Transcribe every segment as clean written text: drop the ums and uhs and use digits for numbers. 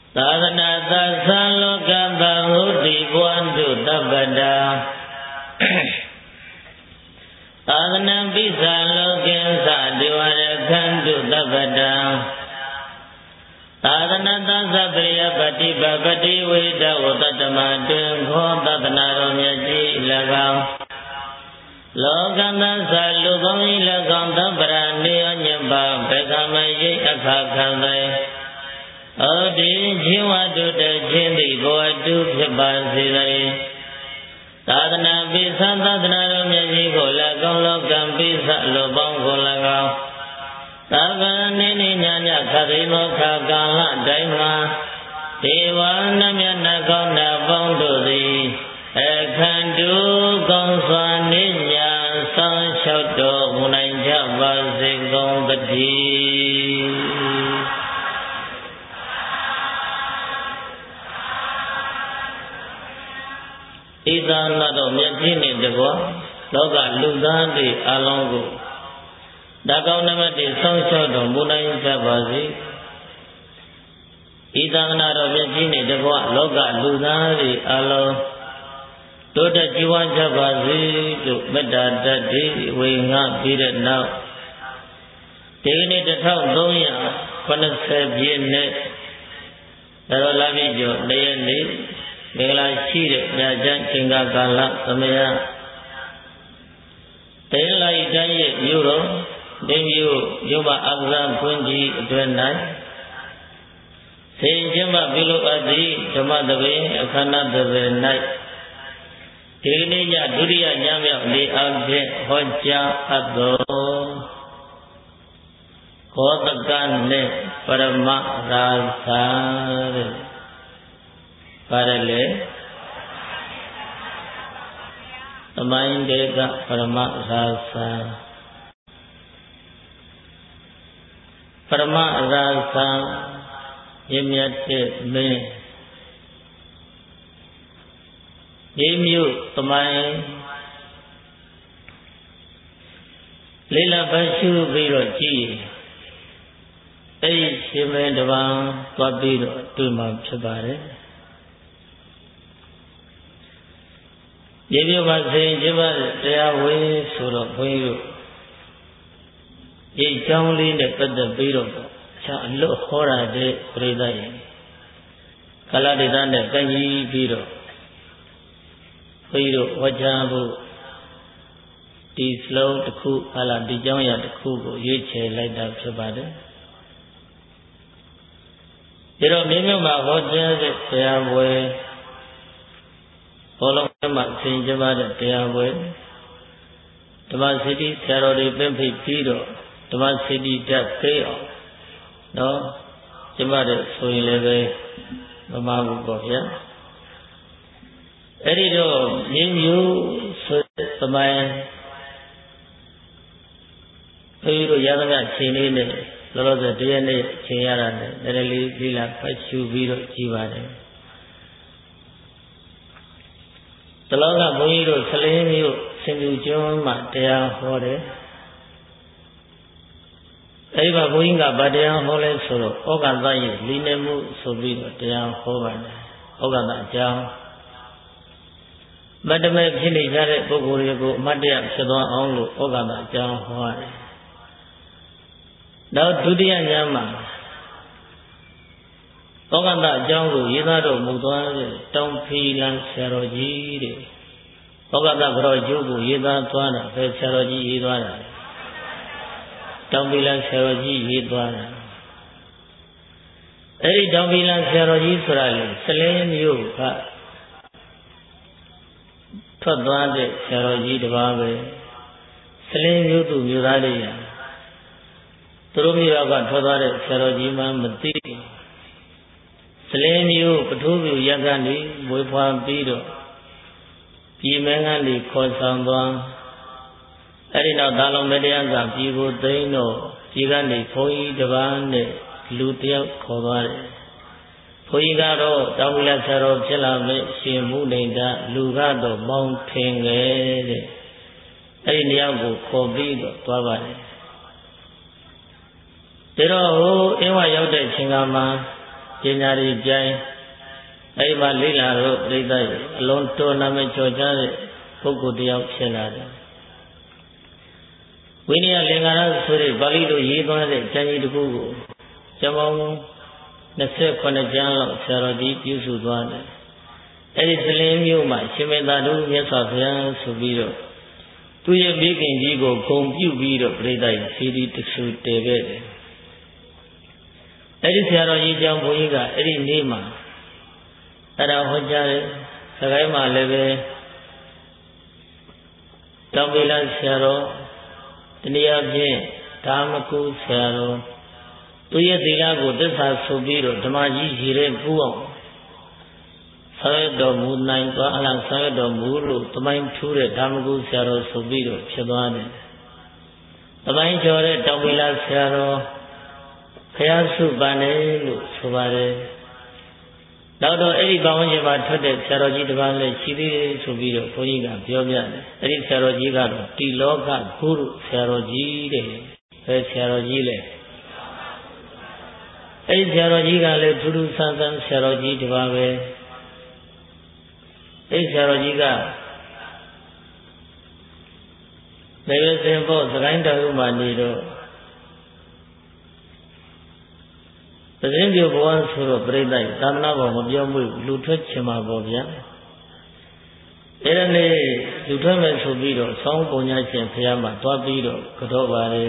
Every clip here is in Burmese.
သာသနာသသံလောကသဟုတိဘဝန္တုတပ္ပတာသာသနာပိစ္ဆာလောကိဉ္စဒေဝရခန္တုတပ္ပတာသာသနာသသပရိယပတိပပတိဝိတဝတ္တမတွင်ခောသတ္တနာတော်မြတ်ကြီး၎င်းလောကသသလူကောင်းကြီး၎င်းသဗ္ဗရာနေယညပါဘေကမယေအခါခံသောဩဒီဇီဝတုတခြင်းသည်ဘဝတုဖြစ်ပါစေတည်းသာသနာပိသသာသနာတော်မြတ်ကြီးကို၎င်းလောကံပိသလူပေါင်းကို၎င်းသဗ္ဗနေနေညညခတိမောခကာလတိုင်းမှာဒေဝနမြတ်နာကောင်းနာပေါင်းတို့သည်အခန္တုကောင်းစွာနေညာဆောင်းလျှောက်တော်မူနိုင်ကြပါစေကုန်သတည်းဣသနာတော်မြတ်ကြီးနှင့်တကွလောကလူသားတွေအလုံးကိုတကောင်းနမတိဆောင်းလျှောက်တော်မူနိုင်ကြပါစေဣသနာတော်မြတ်ကြီးနှင့်တကွလောကလူသားတွေအလုံးတိုးတက်ကြည်ဝါကြပါစေလို့မေတ္တာတတ်ဒီဝေငှပြီးတဲ့နောက်ဒီနေ့1380ပြည့်နှစ်တော်လာပြီကျော်တရက်နေ့မင်္ဂလာရှိတဲ့ညချမ်းချိန်ကာလသမယတေလိုက်တိုင်းရဲ့မြို့တော်ဒင်းမြို့ရုပ်မအက္ခရာဖွင့်ကြီးအတွင်၌စေခြင်းမပြုလို့အပ်သည့်ဓမ္မသဘင်အခမ်းအနားသဘင်၌ဒီနေ့ညဒုတိယညမြောက်နေ့အဖြစ်ဟောကြားအပ်သောခောတကနဲ့ပရမရာသာတဲ့ပါတယ်လေသမိုင်းတေကပရမရာသာပရမရာသာမြင့်မြတ်တဲ့မင်းဒီမြို့သမိုင်းလေးလပတ်ရှုပြီးတော့ကြည့်အဲ့ဒီရှင်မင်းတပံသွားပြီးတော့တွေ့မှာဖြစ်ပါတယ်ဒီမြို့မှာဆင်ကျင်းပတရားဝေဆိုတော့ဘုန်းကြီးတို့ဒီအကြောင်းလေးနဲ့ပတ်သက်ပြီးတော့အခြားအလွတ်ဟောတာတဲ့ပြိဿရဲ့ကာလဒေသနဲ့ကန့်ကြီးပြီးတော့ဘုန်းကြီးတို့ဝါကြဖို့ဒီစလုံးတစ်ခုဒီကြောင်းရတစ်ခုကိုရွေးချယ်လိုက်တာဖြစ်ပါတယ်ဒါတော့မြင်းမြတ်မှာဟောကြားတဲ့တရားပွဲဘောလုံးမှာဆင်ကျပါတဲ့တရားပွဲဓမ္မစတိဆရာတော်တွေပြင့်ဖိတ်ပြီးတော့ဓမ္မစတိတက်ပေးအောင်နော်ကျမတို့ဆိုရင်လည်းပဲမမဘူးပေါ့ဗျာအဲ့ဒီတော့မြင်းမျိုးဆိုသမိုင်းပြီးတော့ရသမျှချိန်လေးနဲ့လောလောဆယ်တရက်နဲ့ချိန်ရတာနဲ့နည်းနည်းလေးပြီးလာဖတ်ရှုပြီးတော့ကြည်ပါတယ်တလောကဘုန်းကြီးတို့ဆလင်းမျိုးစင်သူကျွန်းမှာတရားဟောတယ်အဲဒီမှာဘုန်းကြီးကဗတရားဟောလဲဆိုတော့ဩဃသရဲ့လီနေမှုဆိုပြီးတော့တရားဟောပါတယ်ဩဃသအကြောင်းမတ္တမဲ့ဖြစ်နေကြတဲ့ပုဂ္ဂိုလ်တွေကိုအမတ်တရဖြစ်သွားအောင်လို့ဩဃသအကြောင်းဟောရတယ်နောက်ဒုတိယညမှာဩဃသအကြောင်းကိုရေးသားတော်မူသွားတဲ့တောင်ဖီလန်ဆရာတော်ကြီးတဲ့ဩဃသကြောကျိုးကိုရေးသားသွားတာပဲဆရာတော်ကြီးရေးသွားတာတောင်ဖီလန်ဆရာတော်ကြီးရေးသွားတာအဲ့ဒီတောင်ဖီလန်ဆရာတော်ကြီးဆိုတာလေစလင်းမျိုးကထွက်သွားတဲ့ဆရာတော်ကြီးတစ်ပါးပဲစလင်းမျိုးသူမျိုးသားတွေရာသူတို့မျိုးကထွက်သွားတဲ့ဆရာတော်ကြီးမှမသိစလင်းမျိုးပထိုးပြရက်ကနေမွေးဖွားပြီးတော့ပြည်မင်းကနေခေါ်ဆောင်သွားအဲ့ဒီနောက်သာလုံမတရားကပြည်ကိုသိမ်းတော့ပြည်ကနေဘုန်းကြီးတစ်ပါးနဲ့လူတယောက်ခေါ်သွားတယ်ဘုန်းကြီးကတော့တောင်ပြလက်ဆရာတော်ဖြစ်လာမယ်ရှင်မူနေတာလူကတော့မောင်းထင်ငယ်တဲ့အဲ့ဒီနေရာကိုခေါ်ပြီးတော့သွားပါတယ်ဒါတော့ဟိုအင်းဝရောက်တဲ့အချိန်ကမှပညာရည်ကျိုင်းအဲ့မှာလိလာတော့ပြိဿရဲ့အလုံးတော်နာမည်ကျော်ကြားတဲ့ပုဂ္ဂိုလ်တယောက်ဖြစ်လာတယ်ဝိနည်းလင်္ကာရဆိုတဲ့ပါဠိလိုရေးသွားတဲ့ကျမ်းကြီးတစ်ခုကိုကျမ်းပေါင်း28ကျမ်းလောက်ဆရာတော်ကြီးပြုစုသွားတယ်အဲ့ဒီသလင်းမျိုးမှာရှင်မေသာတို့မြတ်စွာဘုရားဆိုပြီးတော့သူရဲ့မိခင်ကြီးကိုဂုဏ်ပြုပြီးတော့ပြိဿရဲ့စီဒီတဆူတည်ခဲ့တယ်အဲ့ဒီဆရာတော်ကြီးကြောင့်ဘုန်းကြီးကအဲ့ဒီနေ့မှာအဲ့ဒါဟောကြားတယ်စကိုင်းမှာလည်းပဲတောင်ပိလဆရာတော်တနည်းအားဖြင့်ဓမ္မကုဆရာတော်သူရဲ့သီလကိုသစ္စာဆိုပြီးတော့ဓမ္မကြီးရည်တဲ့ကူအောင်ဆောရတော်မူနိုင်သွားအလားဆောရတော်မူလို့တမိုင်းထူးတဲ့ဓမ္မကုဆရာတော်ဆိုပြီးတော့ဖြစ်သွားတယ်တမိုင်းကျော်တဲ့တောင်ပိလဆရာတော်ဖျားစုပန်တယ်လို့ဆိုပါတယ်နောက်တော့အဲ့ဒီပေါင်းခြင်းမှာထွက်တဲ့ဆရာတော်ကြီးတစ်ပါးလည်းရှိသေးတယ်ဆိုပြီးတော့ဘုန်းကြီးကပြောပြတယ်အဲ့ဒီဆရာတော်ကြီးကတော့တိလောကဂုရုဆရာတော်ကြီးတဲ့ဘယ်ဆရာတော်ကြီးလဲအဲ့ဒီဆရာတော်ကြီးကလည်းထူးထူးဆန်းဆန်းဆရာတော်ကြီးတစ်ပါးပဲအဲ့ဆရာတော်ကြီးကလည်းစင်ဖို့သခိုင်းတော်ဥမှာနေတော့ပဇင်းပြဘဝဆိုတော့ပြိဿသာသနာပေါ်မပြောမှုလူထွက်ချင်မှာပေါ့ဗျာအဲ့ဒါနဲ့လူထွက်မယ်ဆိုပြီးတော့ဆောင်းပုံညာရှင်ဖះမှာတွားပြီးတော့ကြောပါလေ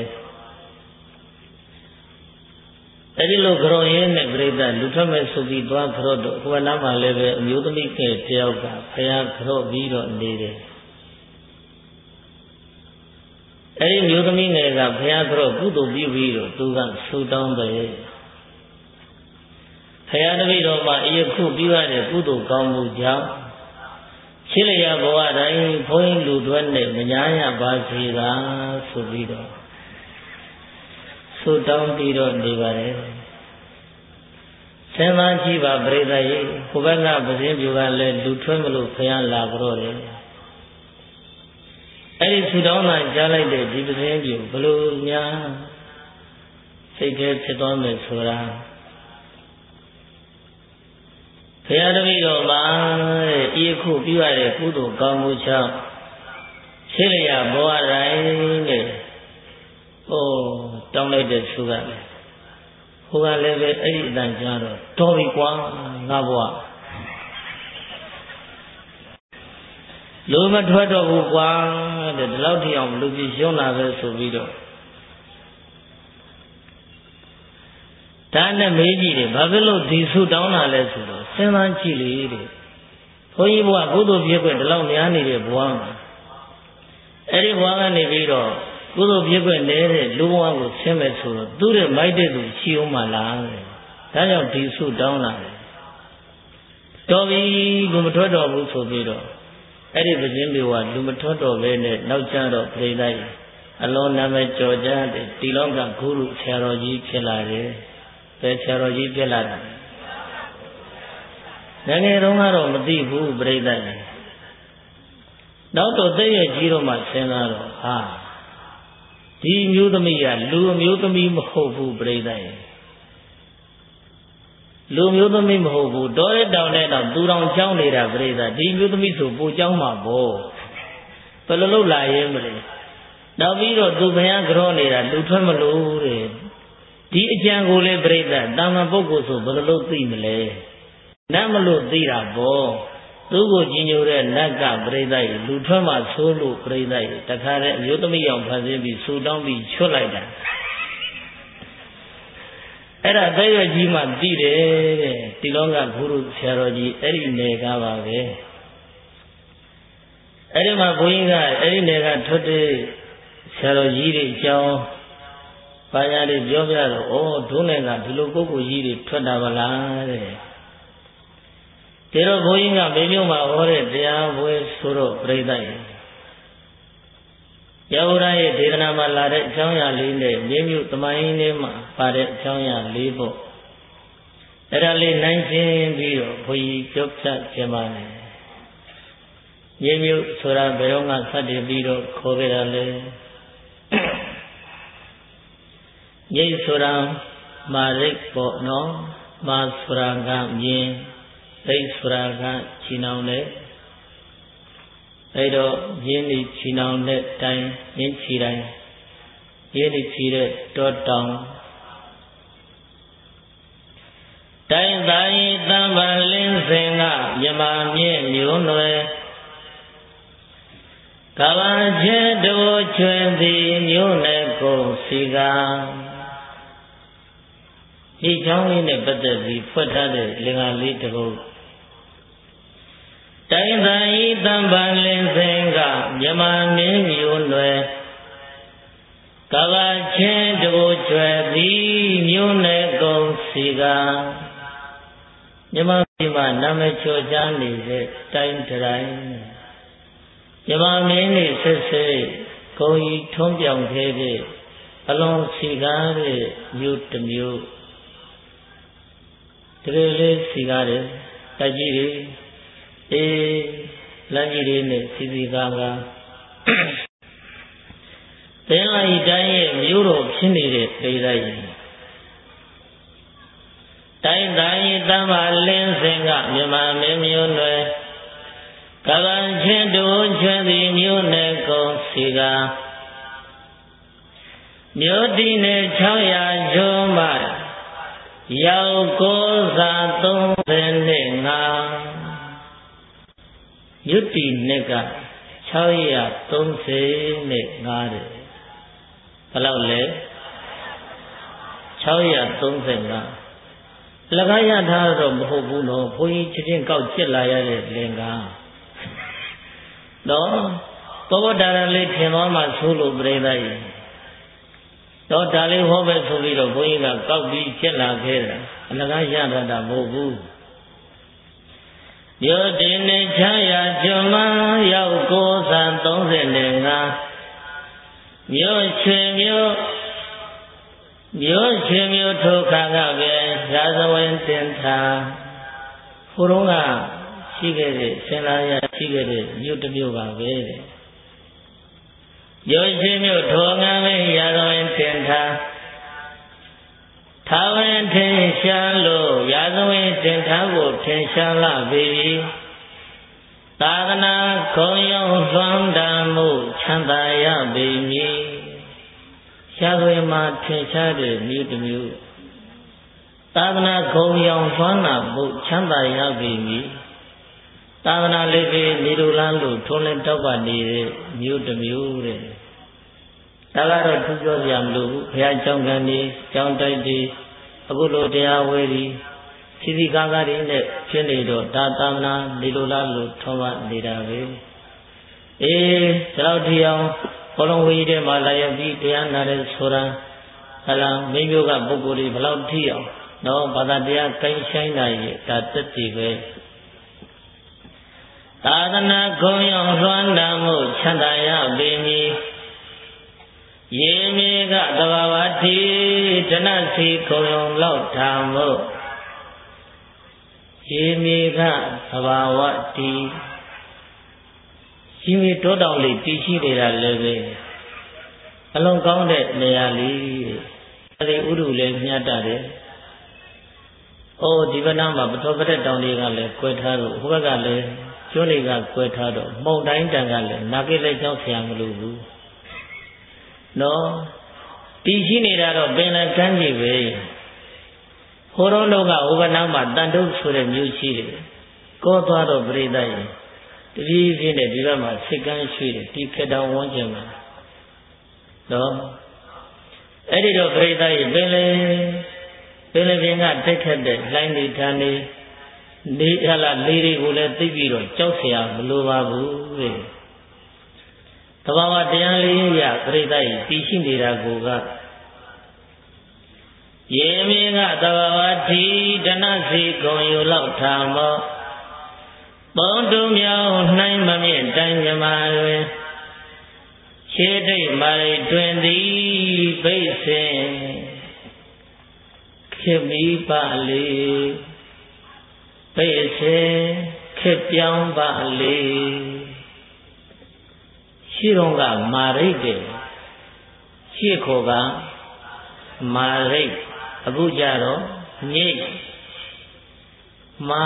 အဲ့ဒီလိုကြောရင်းနဲ့ပြိဿလူထွက်မယ်ဆိုပြီးတွားကြောတော့ဟိုနားမှာလည်းပဲအမျိုးသမီးကတယောက်ကဖះကြောပြီးတော့နေတယ်အဲ့ဒီမျိုးသမီးငယ်ကဘုရားကြောကုသိုလ်ပြုပြီးတော့သူကဆူတောင်းတယ်ဘုရားတပည့်တော်မှာအယခုပြုရတဲ့ကုသိုလ်ကောင်းမှုကြောင့်ရှင်းလျာဘဝတိုင်းဘုန်းကြီးလူတွေနဲ့မညာရပါစေသာဆိုပြီးတော့ဆူတောင်းပြီးတော့နေပါတယ်ဆင်းသားကြည့်ပါပရိသတ်ကြီးဟိုဘက်ကပဇင်းပြူကလည်းလူထွန်းမလို့ဘုရားလာကြောတယ်အဲ့ဒီဆူတောင်းတာကြားလိုက်တဲ့ဒီပဇင်းပြူဘလို့များစိတ်ထဲဖြစ်သွားမယ်ဆိုတာဘုရားတပည့်တော်မှာဤခုပြုရတဲ့ကုသိုလ်ကောင်းမှုကြောင့်ရှင်းလျာဘဝတိုင်းနဲ့တောင်းလိုက်တဲ့သူကလည်းဟိုကလည်းပဲအဲ့ဒီအတန်ကြားတော့တော်ပြီကွာငါဘဝလူမထွက်တော့ဘူးကွာတဲ့ဒီလောက်ထိအောင်လူကြီးရှုံးလာပဲဆိုပြီးတော့ဒါနဲ့မေးကြည့်တယ်ဘာဖြစ်လို့ဒီဆူတောင်းတာလဲဆိုတော့စဉ်းစားကြည့်လေတဲ့ဘုန်းကြီးဘုရားကုသိုလ်ဖြစ်ခွင့်ဒီလောက်များနေတဲ့ဘဝမှာအဲ့ဒီဘဝကနေပြီးတော့ကုသိုလ်ဖြစ်ခွင့်နေတဲ့လူဘဝကိုဆင်းမဲ့ဆိုတော့သူ့ရဲ့မိုက်တဲ့သူရှိအောင်မလားတဲ့ဒါကြောင့်ဒီဆူတောင်းတာလေတော်ပြီလူမထွက်တော့ဘူးဆိုပြီးတော့အဲ့ဒီပဇင်းမျိုးကလူမထွက်တော့ပဲနဲ့နောက်ကျတော့ပြိဿကြီးအလုံးနာမည်ကြော်ကြားတဲ့တိလောကဂုရုဆရာတော်ကြီးဖြစ်လာတယ်ဘယ်ဆရာတော်ကြီးဖြစ်လာတာလဲငယ်တုန်းကတော့မသိဘူးပြိဿကြီးနောက်တော့သိရကြီးတော့မှစဉ်းစားတော့ဟာဒီမျိုးသမီးကလူမျိုးသမီးမဟုတ်ဘူးပြိဿကြီးလူမျိုးသမီးမဟုတ်ဘူးတောရဲတောင်နဲ့တော့သူတော်ကြောင်းနေတာပြိဿဒီမျိုးသမီးဆိုပူကြောင်းမှာပေါ့ဘယ်လိုလုပ်လာရဲမလဲနောက်ပြီးတော့သူဘုရားကြောနေတာလူထွက်မလို့တဲ့ဒီအကြံကိုလေပြိဿတာမန်ပုဂ္ဂိုလ်ဆိုဘယ်လိုလုပ်သိမလဲနတ်မလို့သိတာပေါ့သူ့ကိုကြီးညိုတဲ့နတ်ကပြိဿကြီးလူထွက်မှဆိုးလို့ပြိဿကြီးတခါတည်းအမျိုးသမီးအောင်ဖန်ဆင်းပြီးဆူတောင်းပြီးချွတ်လိုက်တာအဲ့ဒါသက်ရွယ်ကြီးမှသိတယ်တဲ့တိလောကဂုရုဆရာတော်ကြီးအဲ့ဒီနယ်ကပါပဲအဲ့ဒီမှာဘုန်းကြီးကအဲ့ဒီနယ်ကထွက်တဲ့ဆရာတော်ကြီးတွေအကြောင်းဘာညာတွေပြောပြတော့ဒုနယ်ကဒီလိုပုဂ္ဂိုလ်ကြီးတွေထွက်တာပါလားတဲ့ဒါတော့ဘုန်းကြီးကမေမြို့မှာဟောတဲ့တရားပွဲဆိုတော့ပြိဿရဲ့ယောဂရရဲ့ဒေသနာမှာလာတဲ့အကြောင်းအရာလေးနဲ့မြေမြို့သမိုင်းလေးမှာပါတဲ့အကြောင်းအရာလေးပေါ့အဲ့ဒါလေးနိုင်ရှင်းပြီးတော့ဘုန်းကြီးပြောပြခြင်းပါလေမြေမြို့ဆိုတာဘယ်တော့မှစတင်ပြီးတော့ခေါ်ခဲ့တာလဲမြိတ်ဆိုတာမာရိတ်ပေါ့နော်မာဆိုတာကမြင်သိဆိုတာကချီနှောင်တဲ့အဲ့တော့ရင်းနှီးချီနှောင်တဲ့တိုင်ရင်းချီတိုင်းရင်းနှီးချီတဲ့တောတောင်တိုင်သာယတံပလင်းစင်ကမြမမြင့်မျိုးနွယ်ကဘာချေတိုးချွေသည်မျိုးနဲ့ကိုစီကဒီချောင်းလေးနဲ့ပတ်သက်ပြီးဖွက်ထားတဲ့လင်္ကာလေးတစ်ပုဒ်တိုင်သာယတံပလင်းစင်ကမြမမြင့်မျိုးနွယ်ကဘာချေတိုးချွေသည်မျိုးနဲ့ကိုစီကမြမပြည်မှာနာမည်ကျော်ကြားနေတဲ့တိုင်းတိုင်းမြမမင်းနေဆက်ဆက်ဂုံကြီးထုံးပြောင်ခဲ့တဲ့အလွန်စီကားတဲ့မြို့တစ်မြို့တကယ်လေးစီကားတယ်တိုက်ကြီးတွေအေးလမ်းကြီးတွေနဲ့စီစီကားကားသင်္လာဤတိုင်းရဲ့မြို့တော်ဖြစ်နေတဲ့ဒေသကြီးတိုင်းတိုင်းတမ္မာလင်းစင်ကမြမမင်းမျိုးနွယ်ကဗံချင်းတို့ချွဲသည်မျိုးနဲ့ကုန်စီကမြို့တည်နဲ့600ကျော်မှရောက်ကိုးစာ35မြို့တည်နဲ့က635တဲ့ဘယ်လောက်လဲ635လကားရထားတော့မဟုတ်ဘူးနော်ဘုန်းကြီးချင်းကောက်ကျစ်လာရတဲ့လင်္ကာတော့ဘောဝတ္တရလေးထင်သွားမှသို့လို့ပြိဿကြီးတော့ဒါလေးဟောပဲဆိုပြီးတော့ဘုန်းကြီးကကောက်ပြီးကျစ်လာခဲ့တာအလကားရတာမဟုတ်ဘူးမြို့တည်နေချရာကျွမ်းမရောက်ကိုးစာ35မြို့ချွေမျိုးထိုခါကပဲရာဇဝင်တင်ထားဟိုတုန်းကရှိခဲ့တဲ့ဆင်လာရရှိခဲ့တဲ့မြို့တစ်မြို့ပါပဲတဲ့မြို့ချွေမျိုးထိုငါပဲရာဇဝင်တင်ထားထာဝင်ထင်ရှားလို့ရာဇဝင်တင်ထားဖို့ထင်ရှားလာပြီသာသနာခုံရုံလွှမ်းတမ်းမှုချမ်းသာရပြီမည်ရာဇဝင်မှာထင်ရှားတဲ့မြို့တစ်မြို့သာသနာခုံရုံလွှမ်းနာမှုချမ်းသာရပြီမည်သာသနာလေးပြီးနေလိုလားလို့ထုံးလင်းတောက်ပနေတဲ့မြို့တစ်မြို့တဲ့ဒါကတော့သူပြောပြမလို့ဘုရားကျောင်းကန်ကြီးကျောင်းတိုက်ကြီးအခုလိုတရားဝဲကြီးစီစီကားကားတွေနဲ့ဖြစ်နေတော့ဒါသာသနာနေလိုလားလို့ထုံးပနေတာပဲအေးဒီလောက်ဒီအောင်ဘောလုံးဝေးထဲမှာလာရပြီးတရားနာတဲ့ဆိုတာဟလာမင်းမျိုးကပုဂ္ဂိုလ်တွေဘလောက်ထိအောင်တော့ဘာသာတရားကိုင်းဆိုင်တာရဲ့ဒါတက်တည်ပဲသာသနာခုံရုံလွှမ်းတမ်းမှုချမ်းသာရပေမည်ရေမြေကသဘာဝတိဒနစီခုံရုံလောက်ထားမှုရေမြေကသဘာဝတိရှိမီတောတောင်လေးတည်ရှိနေတာလည်းပဲအလွန်ကောင်းတဲ့နေရာလေးအဲဒီဥရုလည်းမြတ်တာတယ်။အိုးဒီဘက်နားမှာပထောပတဲ့တောင်တွေကလည်းကွဲထားတော့ဟိုဘက်ကလည်းကျွန်းတွေကကွဲထားတော့မှုန်တိုင်းတန်ကလည်းနာကိလည်းကြောက်ဆရာမလို့ဘူး။နော်တည်ရှိနေတာတော့ပင်လယ်ကမ်းခြေပဲ။ဟိုတော့လောကဟိုဘက်နားမှာတန်တုပ်ဆိုတဲ့မြို့ရှိတယ်။ကောသွားတော့ပြိဿရဲ့တပြေးပြေးနဲ့ဒီဘက်မှာစိတ်ကန်းရွှေ့တယ်ဒီခေတ္တဝန်းကျင်မှာနော်အဲ့ဒီတော့ပြိဿရဲ့ပင်လယ်ပြင်ကတက်ခတ်တဲ့လှိုင်းတွေဓာတ်တွေနေဟလာလေးတွေကိုလည်းသိပြီးတော့ကြောက်เสียမလိုပါဘူးတဲ့သဘာဝတရားလေးရပြိဿရဲ့တည်ရှိနေတာကိုကရေမြေကသဘာဝတိဒနစီကုံယူလောက်ထားမောပုံတုံမြောင်နှိုင်းမမြင့်တိုင်းမြမာတွင်ခြေတိတ်မာရိတွင်သည်ဘိစင်ခေမိပါလေဘိစင်ခေပြောင်းပါလေရှိတော့ကမာရိတ်တယ်ရှိခေါ်ကမာရိတ်အခုကြတော့ညိတ်မာ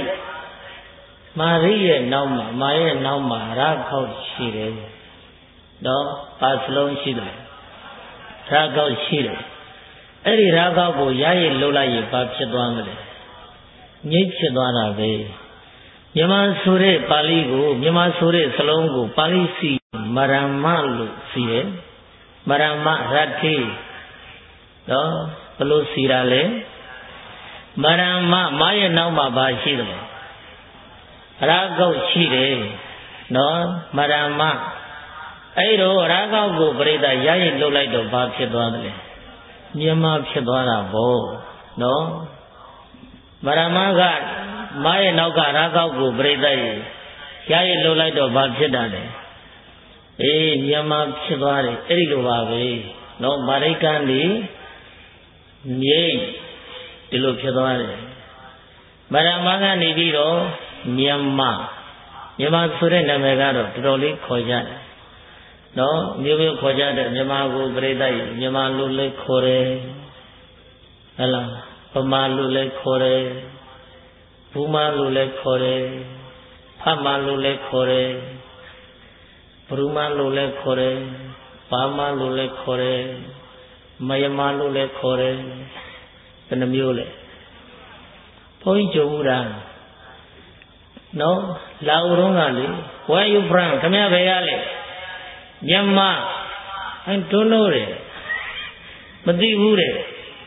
ရိရဲ့နောက်မှာမာရဲ့နောက်မှာရခောက်ရှိတယ်နော်ပါစလုံးရှိတယ်ရခောက်ရှိတယ်အဲ့ဒီရခောက်ကိုရရလှုပ်လိုက်ရင်ဘာဖြစ်သွားမလဲငြိမ့်ဖြစ်သွားတာပဲမြန်မာဆိုတဲ့ပါဠိကိုမြန်မာဆိုတဲ့စလုံးကိုပါဠိစီမရမလို့စီတယ်မရမရတ္ထိနော်ဘယ်လိုစီတာလဲမရမမာရဲ့နောက်မှာဘာရှိတယ်ရာဂောက်ရှိတယ်နော်မရမအဲ့တော့ရာဂောက်ကိုပြိတ္တရရလှုပ်လိုက်တော့ဘာဖြစ်သွားသလဲမြန်မာဖြစ်သွားတာဗောနော်မရမကမာရဲ့နောက်ကရာဂောက်ကိုပြိတ္တရရလှုပ်လိုက်တော့ဘာဖြစ်တာလဲအေးမြန်မာဖြစ်သွားတယ်အဲ့ဒီလိုပါပဲနော်မာရိကံဒီငြိမ့်ဒီလိုဖြစ်သွားတယ်မရမကနေပြီးတော့မြန်မာဆိုတဲ့နာမည်ကတော့တော်တော်လေးခေါ်ကြတယ်နော်မျိုးမျိုးခေါ်ကြတဲ့မြန်မာကိုပြိတ္တမြန်မာလူလေးခေါ်တယ်ဟဲ့လားဗမာလူလေးခေါ်တယ်ဘူမာလူလေးခေါ်တယ်ဖမာလူလေးခေါ်တယ်ဘရူမာလူလေးခေါ်တယ်ဘာမာလူလေးခေါ်တယ်မယမာလူလေးခေါ်တယ်ဘယ်နှမျိုးလဲဘုန်းကြီးကြုံဘူးလားနော်လာဦးတော့ကလေ where you from ခမရဘယ်ရလဲမြန်မာI don't know တဲ့မသိဘူးတဲ့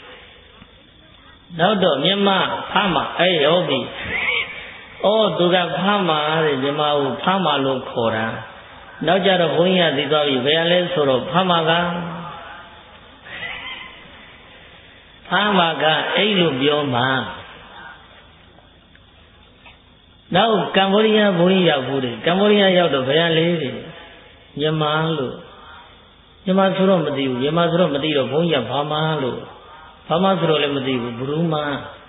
နောက်တော့မြန်မာဖမ်းမှာအဲ့ရောပြီအော်သူကဖမ်းမှာတဲ့မြန်မာကိုဖမ်းမှာလို့ခေါ်တာနောက်ကြတော့ဘုန်းကြီးကသိသွားပြီဘယ်ရလဲဆိုတော့ဖမ်းမှာကအဲ့လိုပြောမှာနောက်ကမ္ဘောဒီးယားဘုန်းကြီးရောက်ဘူးတဲ့ကမ္ဘောဒီးယားရောက်တော့ဘယ်ရလဲတဲ့မြန်မာလို့မြန်မာဆိုတော့မသိဘူးမြန်မာဆိုတော့မသိတော့ဘုန်းကြီးကဘာမှလို့ဘာမှဆိုတော့လည်းမသိဘူးဘရူမာ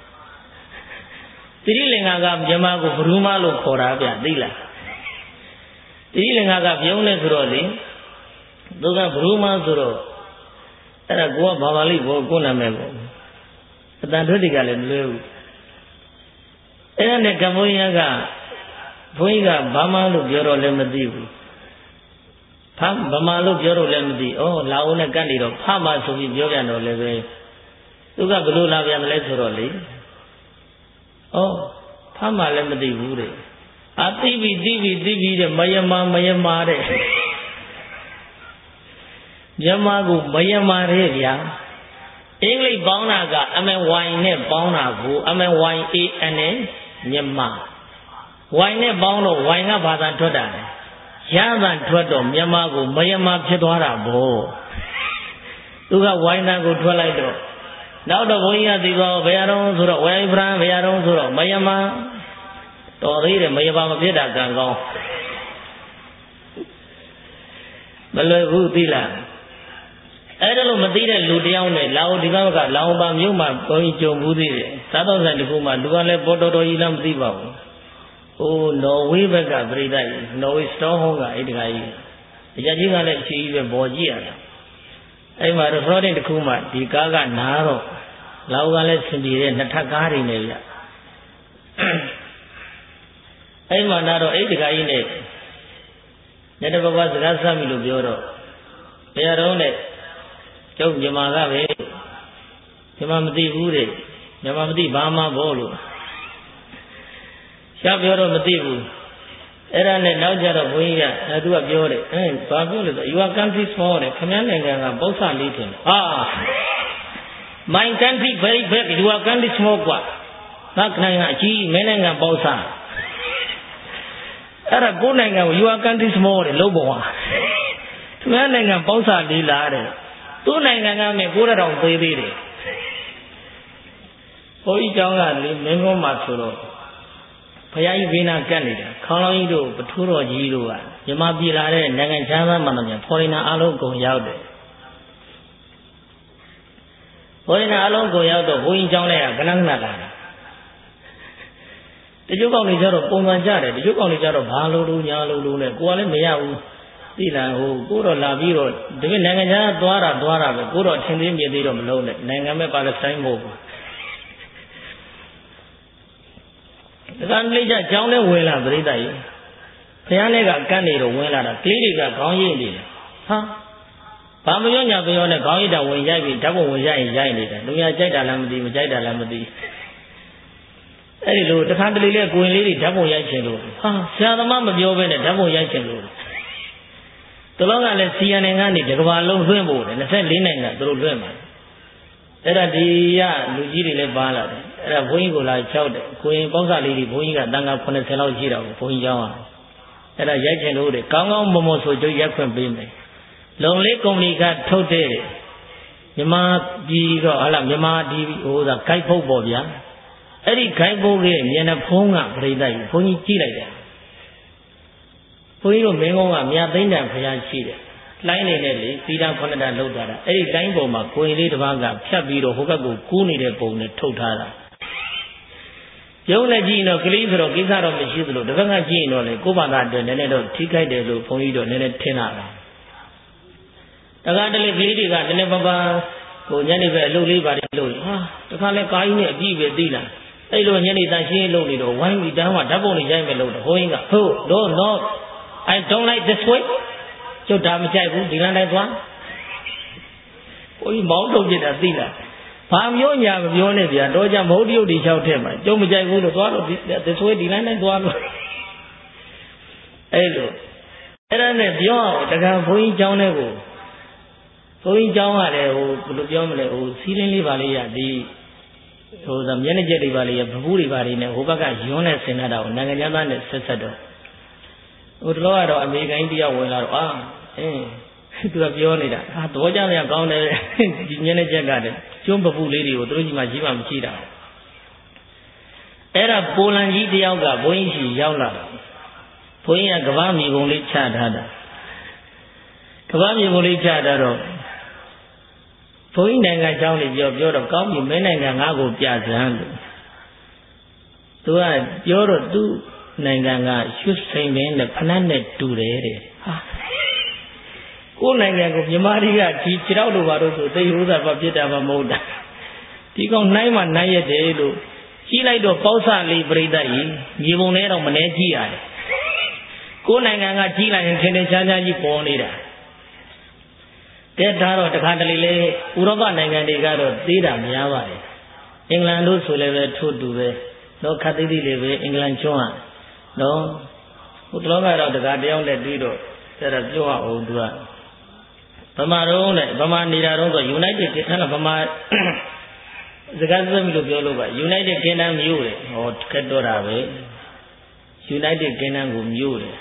တိရိလင်္ကာကမြန်မာကိုဘရူမာလို့ခေါ်တာဗျသိလားတိရိလင်္ကာကပြုံးနေဆိုတော့လေသူကဘရူမာဆိုတော့အဲ့ဒါကိုကဘာပါလိမ့်ဘောကိုနာမည်ပေါ့အတန်ထွတ်တွေကလည်းမလွဲဘူးအဲ့ဒါနဲ့ကမ္ဘောဒီးယားကဘုန်းကြီးကဘာမှလို့ပြောတော့လည်းမသိဘူးဗမာလို့ပြောတော့လည်းမသိဩလာအိုနဲ့ကတ်နေတော့ဖမဆိုပြီးပြောပြန်တော့လည်းပဲသူကဘယ်လိုလာပြန်မလဲဆိုတော့လေဩဖမလည်းမသိဘူးတဲ့အသိပြီတဲ့မယမတဲ့မြန်မာကိုမယမတဲ့ဗျာအင်္ဂလိပ်ပေါင်းတာက MY နဲ့ပေါင်းတာကို MYAN နဲ့မြန်မာ Y နဲ့ပေါင်းတော့ Y ကဘာသာထွက်တာလဲရသံထွက်တော့မြန်မာကိုမယမဖြစ်သွားတာဗောသူက Y တန်ကိုထွက်လိုက်တော့နောက်တော့ဘုန်းကြီးကသိသွားဘယ်ရတော့ဆိုတော့ Where you from ဘယ်ရတော့ဆိုတော့မယမတော်သေးတယ်မယမမဖြစ်တာကံကောင်းမလွယ်ဘူးသိလားအဲ့ဒါလို့မသိတဲ့လူတယောက်နဲ့လာအိုဒီဘက်ကလာအိုပါမြို့မှာဘုန်းကြီးကြုံဘူးသေးတယ်သာတော်ဆိုင်တစ်ခုမှလူကလည်းပေါ်တော်ကြီးလားမသိပါဘူးအိုးနော်ဝေးဘက်ကပြိတ္တကြီးနော်ဝေးစတောင်းဟောင်းကအဲ့ဒီကကြီးအကြကြီးကလည်းအချီကြီးပဲပေါ်ကြည့်ရတာအဲ့မှာတော့ floating တစ်ခုမှဒီကားကနားတော့လာအိုကလည်းဆင်ပြေတဲ့နှစ်ထပ်ကားတွေနဲ့ဗျအဲ့မှာနားတော့အဲ့ဒီကကြီးနဲ့လက်တပပစကားစမ်းပြီလို့ပြောတော့ဘယ်တော့နဲ့ကျုပ်မြန်မာကပဲမြန်မာမသိဘူးတဲ့မြန်မာမသိဘာမှဘောလို့ရှားပြောတော့မသိဘူးအဲ့ဒါနဲ့နောက်ကြတော့ဘုန်းကြီးကသူကပြောတယ်ဘာပြောလဲဆို your country small တဲ့ခမည်းနိုင်ငံကပု္ပ္ပလေးထင်ဟာ my country very big your country small กว่าငါနိုင်ငံအကြီးမင်းနိုင်ငံပု္ပ္ပအဲ့ဒါကိုယ်နိုင်ငံကို your country small တဲ့လုံးပေါ်ဟာခမည်းနိုင်ငံပု္ပ္ပလေးလားတဲ့သူ့နိုင်ငံကမြင်9000သေးသေးတယ်ဘုန်းကြီးကျောင်းကလေမင်းကုန်းမှာဆိုတော့ဘုရားကြီးဘေးနာကတ်နေတာခေါင်းလောင်းကြီးတို့ပထိုးတော်ကြီးတို့ကမြန်မာပြည်လာတဲ့နိုင်ငံခြားသားမှန်တယ်ဖော်ရင်အားလုံးကုန်ရောက်တယ်ဖော်ရင်အားလုံးကုန်ရောက်တော့ဘုန်းကြီးကျောင်းလည်းကခဏခဏလာတာတချို့ကောင်တွေကျတော့ပုံမှန်ကြတယ်တချို့ကောင်တွေကျတော့ဘာလို့ညာလို့နဲ့ကိုယ်ကလည်းမရဘူးသိလားဟိုကိုတော့လာပြီးတော့ဒီနေ့နိုင်ငံခြားသွားတာပဲကိုတော့ထင်သေးမြင်သေးတော့မလုံးနဲ့နိုင်ငံမဲ့ပါလက်စတိုင်းမဟုတ်ဘူးဒါကလေးကြကြောင်းနဲ့ဝင်လာပြိဿကြီးဘုရားနဲ့ကကန့်နေတော့ဝင်လာတာကလေးတွေကခေါင်းရိပ်နေတယ်ဟာဘာမပြောညာပြောနဲ့ခေါင်းရိပ်တာဝင်ရိုက်ပြီးဓာတ်ပုံဝင်ရိုက်ရင်ရိုက်နေတယ်လူများကြိုက်တာလားမသိမကြိုက်တာလားမသိအဲ့ဒီလိုတခါတလေလေကိုရင်လေးတွေဓာတ်ပုံရိုက်ချင်လို့ဟာဆရာသမားမပြောဘဲနဲ့ဓာတ်ပုံရိုက်ချင်လို့တလောကလည်း CNN ကနေဒီကဘာလုံးလွှင့်ဖို့တယ်24နိုင်ငံသူတို့လွှင့်မှာအဲ့ဒါဒီရလူကြီးတွေလည်းပါလာတယ်အဲ့ဒါဘုန်းကြီးကိုလာလျှောက်တယ်ကိုရင်ပေါင်းစားလေးတွေဘုန်းကြီးကတန်ခါ80လောက်ရှိတာကိုဘုန်းကြီးကျောင်းအောင်အဲ့ဒါရိုက်ချင်လို့တယ်ကောင်းကောင်းမွန်မွန်ဆိုကြိုရက်ခွင့်ပေးမယ်လုံလေးကုမ္ပဏီကထုတ်တဲ့မြန်မာပြည်တော့ဟာလာမြန်မာဒီဟိုသာဂိုက်ဖုတ်ပေါ့ဗျာအဲ့ဒီဂိုက်ဖုတ်ရဲ့မျက်နှာဖုံးကပြိဿကြီးဘုန်းကြီးကြည့်လိုက်တယ်ဘုန်းကြီးတို့မင်းကုန်းကမြတ်သိန်းတန်ဖျားရှိတယ်လိုင်းနေနဲ့လေသီတာ9တန်လောက်တာအဲ့ဒီလိုင်းပေါ်မှာကိုရင်လေးတစ်ပါးကဖြတ်ပြီးတော့ဟိုဘက်ကိုကူးနေတဲ့ပုံနဲ့ထုတ်ထားတာရုံးနဲ့ကြည့်ရင်တော့ကလေးဆိုတော့ကိစ္စတော့မရှိသလိုတစ်ဘက်ကကြည့်ရင်တော့လေကိုယ့်ဘာသာအတွက်နည်းနည်းတော့ထိခိုက်တယ်လို့ဘုန်းကြီးတို့နည်းနည်းထင်လာတာတခါတလေကလေးတွေကနည်းနည်းပါးပါးကိုညနေပဲအလုပ်လေးပါတယ်လို့ဟာတခါလဲကားကြီးနဲ့အပြည့်ပဲသိလားအဲ့လိုညနေတန်ရှင်းလုပ်နေတော့ဝိုင်းပြီးတန်းကဓာတ်ပုံတွေရိုက်မယ်လို့ဘုန်းကြီးကဟုတ် no I don't like this way ကျုပ်ဒါမကြိုက်ဘူးဒီလမ်းတိုင်းသွားဘုန်းကြီးမောင်းထုတ်ပြတာသိလားဘာမျိုးညာမပြောနဲ့ဗျာတော့ကြမဟုတ်တရုတ်ဒီလျှောက်ထဲမှာကျုပ်မကြိုက်ဘူးလို့သွားလို့ this way ဒီလမ်းတိုင်းသွားလို့အဲ့လိုအဲ့ဒါနဲ့ပြောအောင်တကံဘုန်းကြီးကျောင်းထဲကိုဘုန်းကြီးကျောင်းကလည်းဟိုဘယ်လိုပြောမလဲဟိုစီးရင်းလေးပါလေးရဒီဟိုမျက်နှာကျက်တွေပါလေးရဗဘူးတွေပါလေးနဲ့ဟိုဘက်ကယွန်းနဲ့ဆင်လာတာကိုနိုင်ငံသားနဲ့ဆက်တော့ဟိုတလောကတော့အမေရိကန်တယောက်ဝင်လာတော့သူကပြောနေတာတော့ကြရကောင်းတယ်ဒီမျက်နှာကျက်ကတည်းကျွန်းပပူလေးတွေကိုသူတို့ကြီးမှကြီးမှမရှိတာအဲ့ဒါပိုလန်ကြီးတယောက်ကဘုန်းကြီးကြီးရောက်လာဘုန်းကြီးကကမ္ဘာမြေပုံလေးချထားတာကမ္ဘာမြေပုံလေးချထားတော့ဘုန်းကြီးနိုင်ငံเจ้าလေးပြောတော့ကောင်းပြီမင်းနိုင်ငံငါ့ကိုပြစမ်းလို့သူကပြောတော့သူ့နိုင်ငံကရွှေစိန်ပင်နဲ့ဖနက်နဲ့တူတယ်တဲ့ဟာကိုယ်နိုင်ငံကိုမြန်မာတွေကဒီခြေထောက်လိုပါတော့ဆိုသိဥစ္စာပါပြစ်တာမှမဟုတ်တာဒီကောင်နိုင်မှနိုင်ရတယ်လို့ကြီးလိုက်တော့ပေါက်ဆလေးပြိတ္တကြီးမြေပုံထဲတော့မနေကြည့်ရတယ်ကိုယ်နိုင်ငံကကြီးလိုက်ရင်ထင်ထင်ရှားရှားကြီးပေါ်နေတာတဲ့ဒါတော့တခါတလေလေဥရောပနိုင်ငံတွေကတော့သေးတာများပါတယ်အင်္ဂလန်တို့ဆိုလည်းပဲထို့တူပဲတော့ခတ်သေးသေးလေးပဲအင်္ဂလန်ကျွန်းနော်ဟိုတလောကတော့တခါတယောက်နဲ့တွေ့တော့အဲ့ဒါပြောအောင်သူကဗမာတော့နဲ့ဗမာနေတာတော့ဆို United အဲ့ဒါဗမာစကားစမိလို့ပြောလို့ပါ United Kingdom မျိုးတယ်ဟောခက်တော့တာပဲ United Kingdom ကိုမျိုးတယ်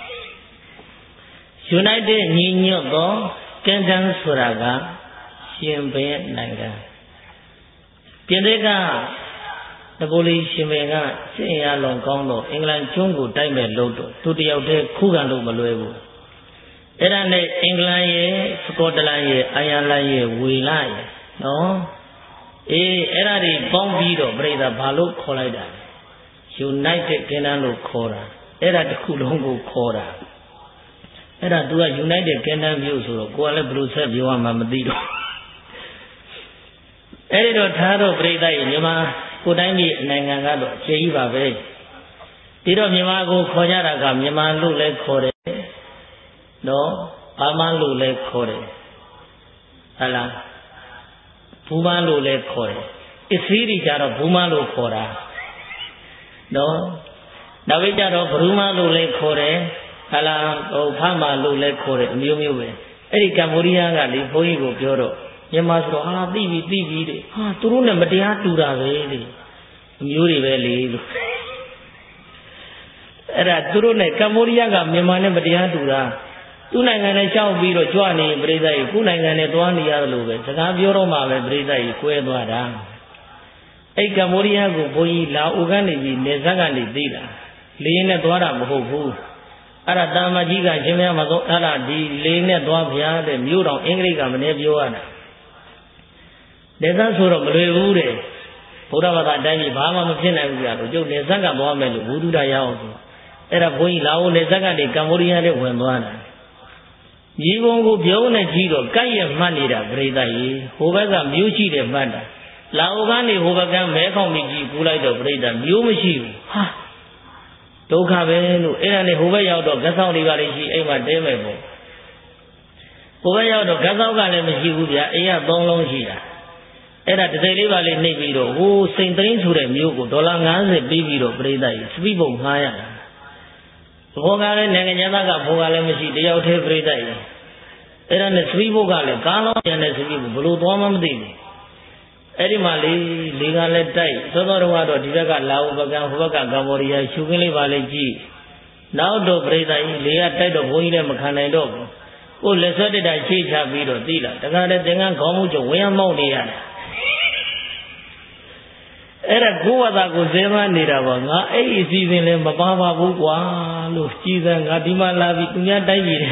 United ညီညွတ်သော Kingdom ဆိုတာကရှင်ဘယ်နိုင်ငံပြင်သစ်ကတပိုလီရှင်ဘယ်ကစစ်အင်အားလုံးကောင်းတော့အင်္ဂလန်ကျွန်းကိုတိုက်မဲ့လို့တော့သူတယောက်တည်းခုခံလို့မလွယ်ဘူးအဲ့ဒါနဲ့အင်္ဂလန်ရဲ့စကော့တလန်ရဲ့အိုင်ယာလန်ရဲ့ဝေလာရဲ့နော်အဲ့ဒါတွေပေါင်းပြီးတော့ပြိဿဘာလို့ခေါ်လိုက်တာလဲ United Kingdom လို့ခေါ်တာအဲ့ဒါတစ်ခုလုံးကိုခေါ်တာအဲ့ဒါ तू က United Kingdom မျိုးဆိုတော့ကိုကလည်းဘယ်လိုဆက်ပြောရမှမသိတော့အဲ့ဒီတော့ထားတော့ပြိဿရဲ့မြန်မာကိုတိုင်းပြည်နိုင်ငံကတော့အခြေကြီးပါပဲဒီတော့မြန်မာကိုခေါ်ကြတာကမြန်မာလို့လည်းခေါ်တယ်နော်ဘာမှလို့လည်းခေါ်တယ်ဟုတ်လားဘူမလို့လည်းခေါ်တယ်အစ္စည်းတွေကြတော့ဘူမလို့ခေါ်တာနော်နောက်ပြီးကြတော့ဘရူမလို့လည်းခေါ်တယ်ဟုတ်လားဟိုဖမ်းမလို့လည်းခေါ်တယ်အမျိုးမျိုးပဲအဲ့ဒီကမ္ဘောဒီးယားကလေဘုန်းကြီးကိုပြောတော့မြန်မာဆိုတော့ဟာသိပြီတဲ့ဟာသူတို့နဲ့မတရားတူတာပဲလေအမျိုးတွေပဲလေလို့အဲ့ဒါသူတို့နဲ့ကမ္ဘောဒီးယားကမြန်မာနဲ့မတရားတူတာသူ့နိုင်ငံနဲ့ရှောက်ပြီးတော့ကြွနေပြိဿကြီးခုနိုင်ငံနဲ့သွားနေရတယ်လို့ပဲစကားပြောတော့မှပဲပြိဿကြီးကွဲသွားတာအဲ့ကမ္ဘောဒီးယားကိုဘုန်းကြီးလာအိုကနေပြီးနေဇက်ကနေသိတာလေရင်နဲ့သွားတာမဟုတ်ဘူးအဲ့ဒါတာမကြီးကရှင်မရမသောအဲ့ဒါဒီလေနဲ့သွားဗျာတဲ့မြို့တော်အင်္ဂလိပ်ကမနေပြောရတာနေဇက်ဆိုတော့မလွယ်ဘူးတဲ့ဗုဒ္ဓဘာသာအတိုင်းကြီးဘာမှမဖြစ်နိုင်ဘူးကြာလို့ကျုပ်နေဇက်ကသွားမယ်လို့ဝုဒ္ဓရအောင်ဆိုအဲ့ဒါဘုန်းကြီးလာအိုနေဇက်ကနေကမ္ဘောဒီးယားနဲ့ဝင်သွားတာမြေပုံကိုပြုံးနဲ့ကြီးတော့ကန့်ရမှတ်နေတာပြိဿကြီးဟိုဘက်ကမျိုးရှိတယ်မှတ်တာလာအိုကနေဟိုဘက်ကမဲခေါင်မြကြီးကူးလိုက်တော့ပြိဿမျိုးမရှိဘူးဟာဒုက္ခပဲလို့အဲ့ဒါနဲ့ဟိုဘက်ရောက်တော့ဂတ်ဆောင်တွေပါလိမ့်ရှိအိမ်မှာတဲမယ်ပေါ့ဟိုဘက်ရောက်တော့ဂတ်ဆောင်ကလည်းမရှိဘူးဗျာအိမ်က3လုံးရှိတာအဲ့ဒါတစ်စိတ်လေးပါလေးနှိပ်ပြီးတော့ဟိုစိန်သိန်းဆိုတဲ့မျိုးကို$50ပေးပြီးတော့ပြိဿကြီးစပီးပုံငှားရတာဘောကလည်းနိုင်ငံသားကဘောကလည်းမရှိတယောက်တည်းပြိဿကြီးအဲ့ဒါနဲ့စပီးဘုတ်ကလည်းကားလုံးပြန်တဲ့စပီးဘုတ်ဘလို့သွားမှမသိဘူးအဲ့ဒီမှာလေကလည်းတိုက်သောတော်တော့ဒီဘက်ကလာအိုဘက်ကဟိုဘက်ကကမ္ဘောဒီးယားရှုခင်းလေးပါလေကြည့်နောက်တော့ပြိဿကြီးလေကတိုက်တော့ဘုန်းကြီးလည်းမခံနိုင်တော့ဘူးကိုလက်ဆွဲတက်တာရှေ့ချပြီးတော့သိလားတခါတည်းသင်္ကန်းခေါင်းမှုကျဝင်ရမောက်နေရတယ်အဲ့ဒါကိုဝါသာကိုဇဲမနေတာပေါ့ငါအဲ့ဒီအစီအစဉ်လည်းမပါပါဘူးကွာလို့ကြည်စံငါဒီမှာလာပြီးသူများတိုက်ကြီးတယ်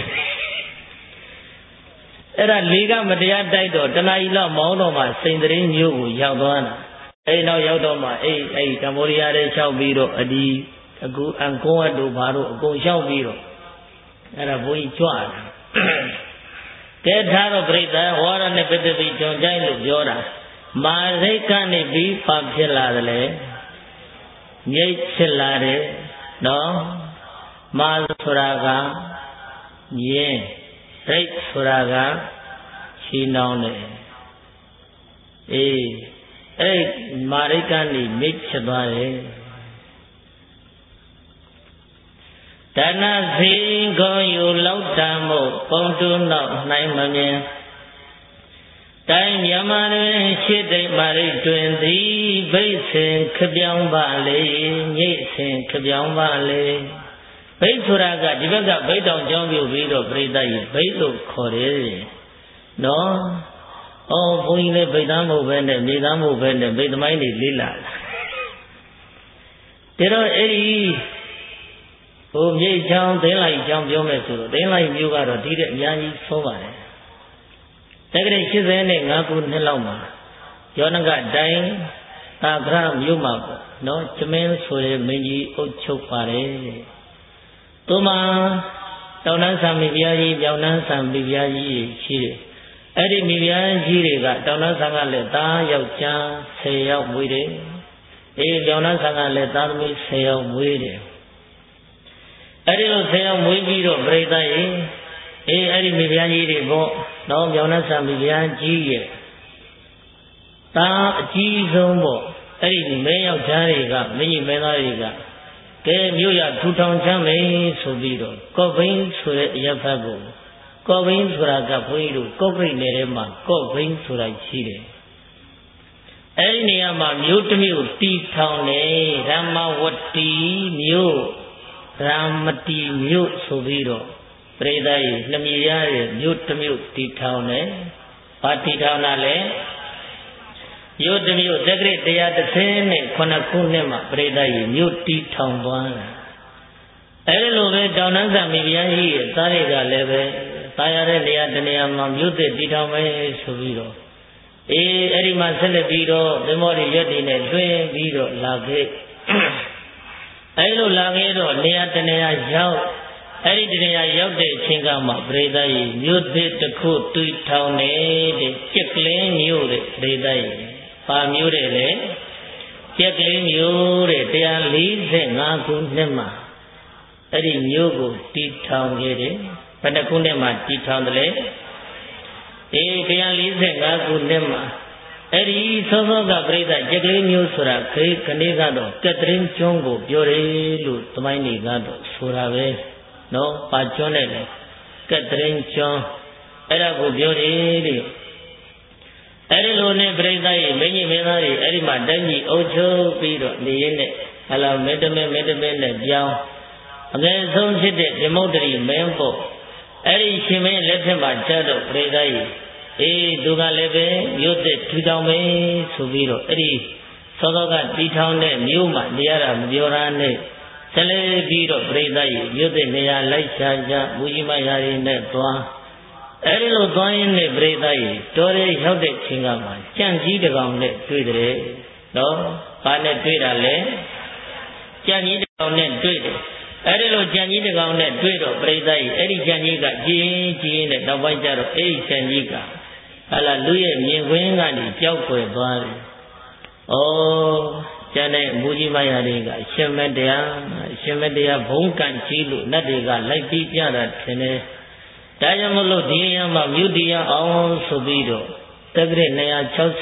အဲ့ဒါလေကမတရားတိုက်တော့တနားကြီးလောက်မောင်းတော့မှစိန်တရင်းမျိုးကိုရောက်သွားတာအဲ့နောက်ရောက်တော့မှအဲ့ကမ္ဘောဒီးယားထဲလျှောက်ပြီးတော့အခုအန်ကွန်တို့ဘာတို့အကုန်လျှောက်ပြီးတော့အဲ့ဒါဘုန်းကြီးကြွတာကဲထားတော့ပြိဿဝါရနဲ့ပတ်သက်ပြီးကြုံကြိုက်လို့ပြောတာမာရိတ်ကနေပြီးဘာဖြစ်လာတယ်လဲမြိတ်ဖြစ်လာတယ်နော်မာဆိုတာကမြင်းရိတ်ဆိုတာကချီနှောင်းတယ်အဲ့မာရိတ်ကနေမြိတ်ဖြစ်သွားတယ်တဏ္ဍစီကိုယူလောက်တမ်းမို့ပုံတူနောက်နိုင်မမြင်တိုင်းမြန်မာတွင်ရှစ်တိတ်မာရိတ်တွင်သည်ဘိတ်ဆင်ခပြောင်းပါလေမြိတ်ဆင်ခပြောင်းပါလေဘိတ်ဆိုတာကဒီဘက်ကဘိတ်တောင်ကျောင်းပြုပြီးတော့ပြိဿကြီးဘိတ်လို့ခေါ်တယ်နော်ဘုန်းကြီးလည်းဗိတ်သားမဟုတ်ပဲနဲ့မြေသားမဟုတ်ပဲနဲ့ဗိတ်သမိုင်းတွေလေးလာတယ်ဒါတော့အဲ့ဒီဟိုမြိတ်ချောင်းသိန်းလိုက်ချောင်းပြောမယ်ဆိုတော့သိန်းလိုက်မျိုးကတော့ဒီတဲ့အများကြီးဆုံးပါတယ်တက္ကရာ85ခုနှစ်လောက်မှာယောနကတိုင်းသာဂရမြို့မှာပေါ့နော်ကျမင်းဆိုတဲ့မင်းကြီးအုပ်ချုပ်ပါတယ်သူမှာတောင်တန်းဆံမိဖုရားကြီးပြောင်တန်းဆံမိဖုရားကြီးရှိတယ်အဲ့ဒီမိဖုရားကြီးတွေကတောင်တန်းဆံကလည်းသားယောက်ျား10ယောက်မွေးတယ်ပြောင်တန်းဆံကလည်းသားသမီး10ယောက်မွေးတယ်အဲ့ဒီလို10ယောက်မွေးပြီးတော့ပြိဿရေအဲ့ဒီမိဖုရားကြီးတွေပေါ့နော်ပြောင်းနှဆံမိဖုရားကြီးရဲ့တာအကြီးဆုံးပေါ့အဲ့ဒီမင်းယောက်ျားတွေကမင်းကြီးမင်းသားတွေကကဲမြို့ရထူထောင်ချမ်းမယ်ဆိုပြီးတော့ကော့ဘိန်းဆိုတဲ့အရပ်ဖက်ကိုကော့ဘိန်းဆိုတာကဘုန်းကြီးတို့ကော့ဂရိတ်နယ်ထဲမှာကော့ဘိန်းဆိုတာရှိတယ်အဲ့ဒီနေရာမှာမြို့တစ်မြို့တီထောင်တယ်ရမဝတီမြို့ရာမတီမြို့ဆိုပြီးတော့ပြိဿကြီးနှမြေရရဲ့မြို့တစ်မြို့တီထောင်တယ်။ဘာတီထောင်တာလဲမြို့တစ်မြို့သက္ကရာ139ခုနှစ်မှာပြိဿကြီးမြို့တီထောင်သွားတာ။အဲဒီလိုပဲတောင်တန်းဆံမိဖုရားကြီးရဲ့သားတွေကလည်းပဲတာရတဲ့နေရာတနေရာမှာမြို့သစ်တီထောင်မယ်ဆိုပြီးတော့အဲ့ဒီမှာဆက်လက်ပြီးတော့သင်္ဘောတွေရွက်တွေနဲ့တွင်းပြီးတော့လာခဲ့အဲ့လိုလာခဲ့တော့နေရာတနေရာရောက်အဲ့ဒီတနေရာရောက်တဲ့အချိန်ကမှပြိဿကြီးမြို့သစ်တစ်ခုတူထောင်နေတဲ့ကြက်ကလင်းမြို့တဲ့ပြိဿကြီးပါမြို့တဲ့လေကြက်ကလင်းမြို့တဲ့145ခုနှစ်မှာအဲ့ဒီမြို့ကိုတီထောင်ခဲ့တယ်ဘယ်နှခုနှစ်မှာတီထောင်တယ်လဲ145ခုနှစ်မှာအဲ့ဒီသောသောကပြိဿကြက်ကလေးမျိုးဆိုတာခဏကတော့ကက်သရင်းကျွန်းကိုပြောတယ်လို့သမိုင်းတွေကတော့ဆိုတာပဲနော်ပါကျွန်းနဲ့လေကက်သရင်းကျွန်းအဲ့ဒါကိုပြောတယ်တဲ့အဲ့ဒီလိုနဲ့ပြိဿရဲ့မင်းကြီးမင်းသားတွေအဲ့ဒီမှာတိုင်းကြီးအုပ်ချုပ်ပြီးတော့နေရင်းနဲ့ဟလာမေတ္တမဲနဲ့ပြောင်းအငယ်ဆုံးဖြစ်တဲ့ဓမ္မုတ္တရီမင်းပေါ့အဲ့ဒီရှင်မင်းလက်ထက်မှာကျတော့ပြိဿရဲ့သူကလည်းပဲမြို့သစ်ထူထောင်မယ်ဆိုပြီးတော့အဲ့ဒီသောသောကတီထောင်တဲ့မြို့မှာနေရတာမပြောရနဲ့ဆက်လက်ပြီးတော့ပြိဿရဲ့မြို့သစ်နေရာလိုက်ရှာကြမူကြီးမရာတွေနဲ့သွားအဲ့ဒီလိုသွားရင်းနဲ့ပြိဿရဲ့တော်ရဲရောက်တဲ့ချိန်ကမှကြံ့ကြီးတစ်ကောင်နဲ့တွေ့တယ်နော်ဘာနဲ့တွေ့တာလဲကြံ့ကြီးတစ်ကောင်နဲ့တွေ့တယ်အဲ့ဒီလိုကြံ့ကြီးတစ်ကောင်နဲ့တွေ့တော့ပြိဿရဲ့အဲ့ဒီကြံ့ကြီးကကြီးနဲ့နောက်ပိုင်းကျတော့အဲ့ဒီကြံ့ကြီးကဟလာလူရဲ့မြင်ကွင်းကနေကြောက်ွယ်သွားတယ်။ဩကျန်တဲ့မူကြီးမယားတွေကရှင်မတရားဘုံကန့်ကြီးလို့နတ်တွေကလိုက်ပြီးပြတာထင်တယ်ဒါကြောင့်မလို့ဒီရမှာမြို့တရားအောင်ဆိုပြီးတော့တက္ကရာ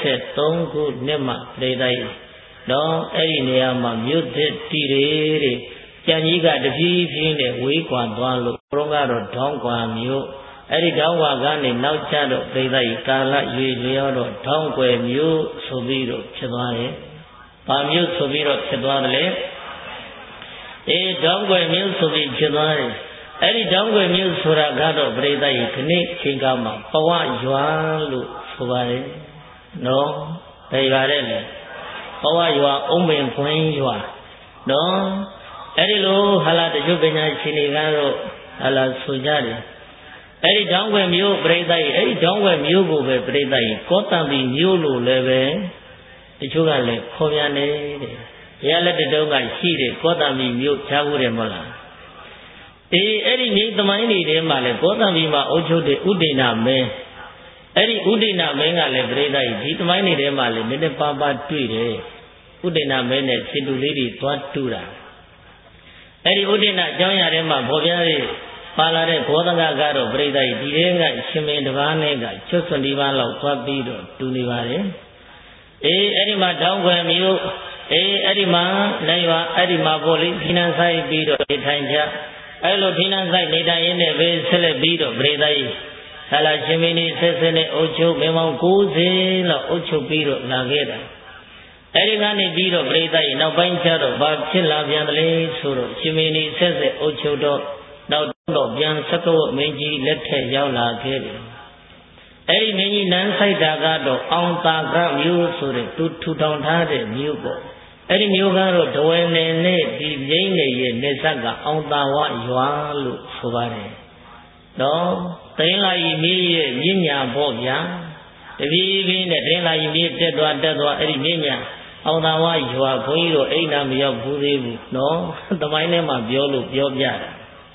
263ခုနှစ်မှပြိတ္တိုင်တော့အဲ့ဒီနေရာမှာမြို့သစ်တီတွေတဲ့ကြံကြီးကတပြေးပြေးနဲ့ဝေးကွာသွားလို့ဘုံကတော့ဒေါင်းကွာမြို့အဲ့ဒီဒေါင်းကွာကနေနောက်ကျတော့ပြိတ္တိုင်ကာလရွေလျောတော့ဒေါင်းကွယ်မြို့ဆိုပြီးတော့ဖြစ်သွားရဲ့။ဘာမြို့ဆိုပြီးတော့ဖြစ်သွားတယ်လဲ။ဒေါင်းကွယ်မြို့ဆိုပြီးဖြစ်သွားတယ်။အဲ့ဒီဒေါင်းကွယ်မြို့ဆိုတာကတော့ပြိတ္တိုင်ခဏိချိန်ကမှပဝရွာလို့ဆိုပါတယ်။နော်။ဘယ်ရွာတဲ့လဲ။ပဝရွာအုံးပင်ခွင်းရွာနော်။အဲ့ဒီလိုဟာလာတချို့ပညာရှင်တွေကတော့ဟာလာဆိုကြတယ်အဲ့ဒီဒေါင်းွယ်မျိုးပြိတ္တိုင်အဲ့ဒီဒေါင်းွယ်မျိုးကိုပဲပြိတ္တိုင်ကောတံပီမျိုးလို့လည်းပဲတချို့ကလည်းခေါ်ပြန်တယ်တဲ့ဘုရားလက်တုံးကရှိတယ်ကောတံပီမျိုးကြားဘူးတယ်မဟုတ်လားအဲ့ဒီမြေသမိုင်းတွေထဲမှာလည်းကောတံပီမှာအုပ်ချုပ်တဲ့ဥဒိဏမင်းအဲ့ဒီဥဒိဏမင်းကလည်းပြိတ္တိုင်ဒီသမိုင်းတွေထဲမှာလည်းနည်းနည်းပါးပါးတွေ့တယ်ဥဒိဏမင်းနဲ့ခြေတူလေးတွေသွားတူတာအဲ့ဒီဥဒိဏအကြောင်းအရာထဲမှာဘောပြားလေးပါလာတဲ့ဘောဓကကတော့ပြိတ္တိုင်ဒီထဲကရှင်မင်းတစ်ပါးနဲ့ကချွတ်စွန်ဒီပါးလောက်သွားပြီးတော့တူနေပါတယ်အဲ့ဒီမှာတောင်းခွေမျိုးအဲ့ဒီမှာနိုင်ပါအဲ့ဒီမှာပေါ်လေးဖိနန်းဆိုင်ပြီးတော့နေထိုင်ကြအဲ့လိုဖိနန်းဆိုင်နေထိုင်ရင်းနဲ့ပဲဆက်လက်ပြီးတော့ပြိတ္တိုင်ဟာလာရှင်မင်းကြီးဆက်ဆက်နဲ့အုပ်ချုပ်မင်းပေါင်း90လောက်အုပ်ချုပ်ပြီးတော့လာခဲ့တာအဲ့ဒီကနေပြီးတော့ပြိတ္တိုင်နောက်ပိုင်းကျတော့ဘာဖြစ်လာပြန်တယ်လဲဆိုတော့ရှင်မင်းကြီးဆက်ဆက်အုပ်ချုပ်တော့နောက်တော့ပြန်စကဝတ်မင်းကြီးလက်ထက်ရောက်လာခဲ့တယ်အဲ့ဒီမင်းကြီးနန်းဆိုင်တာကတော့အောင်တာကမြို့ဆိုတဲ့သူထူထောင်ထားတဲ့မြို့ပေါ့အဲ့ဒီမြို့ကတော့ဒဝယ်နယ်နဲ့ဒီမြိတ်နယ်ရဲ့နေဆက်ကအောင်တာဝရွာလို့ဆိုပါတယ်နော်တင်းလာကြီးမြေရဲ့မြင့်ညာပေါ့ဗျာတပြေးပြေးနဲ့တင်းလာကြီးမြေတက်သွားအဲ့ဒီမြင့်ညာအောင်တာဝရွာဘုန်းကြီးတို့အိမ်နာမရောက်ဘူးသေးဘူးနော်သမိုင်းထဲမှာပြောလို့ပြောပြတာ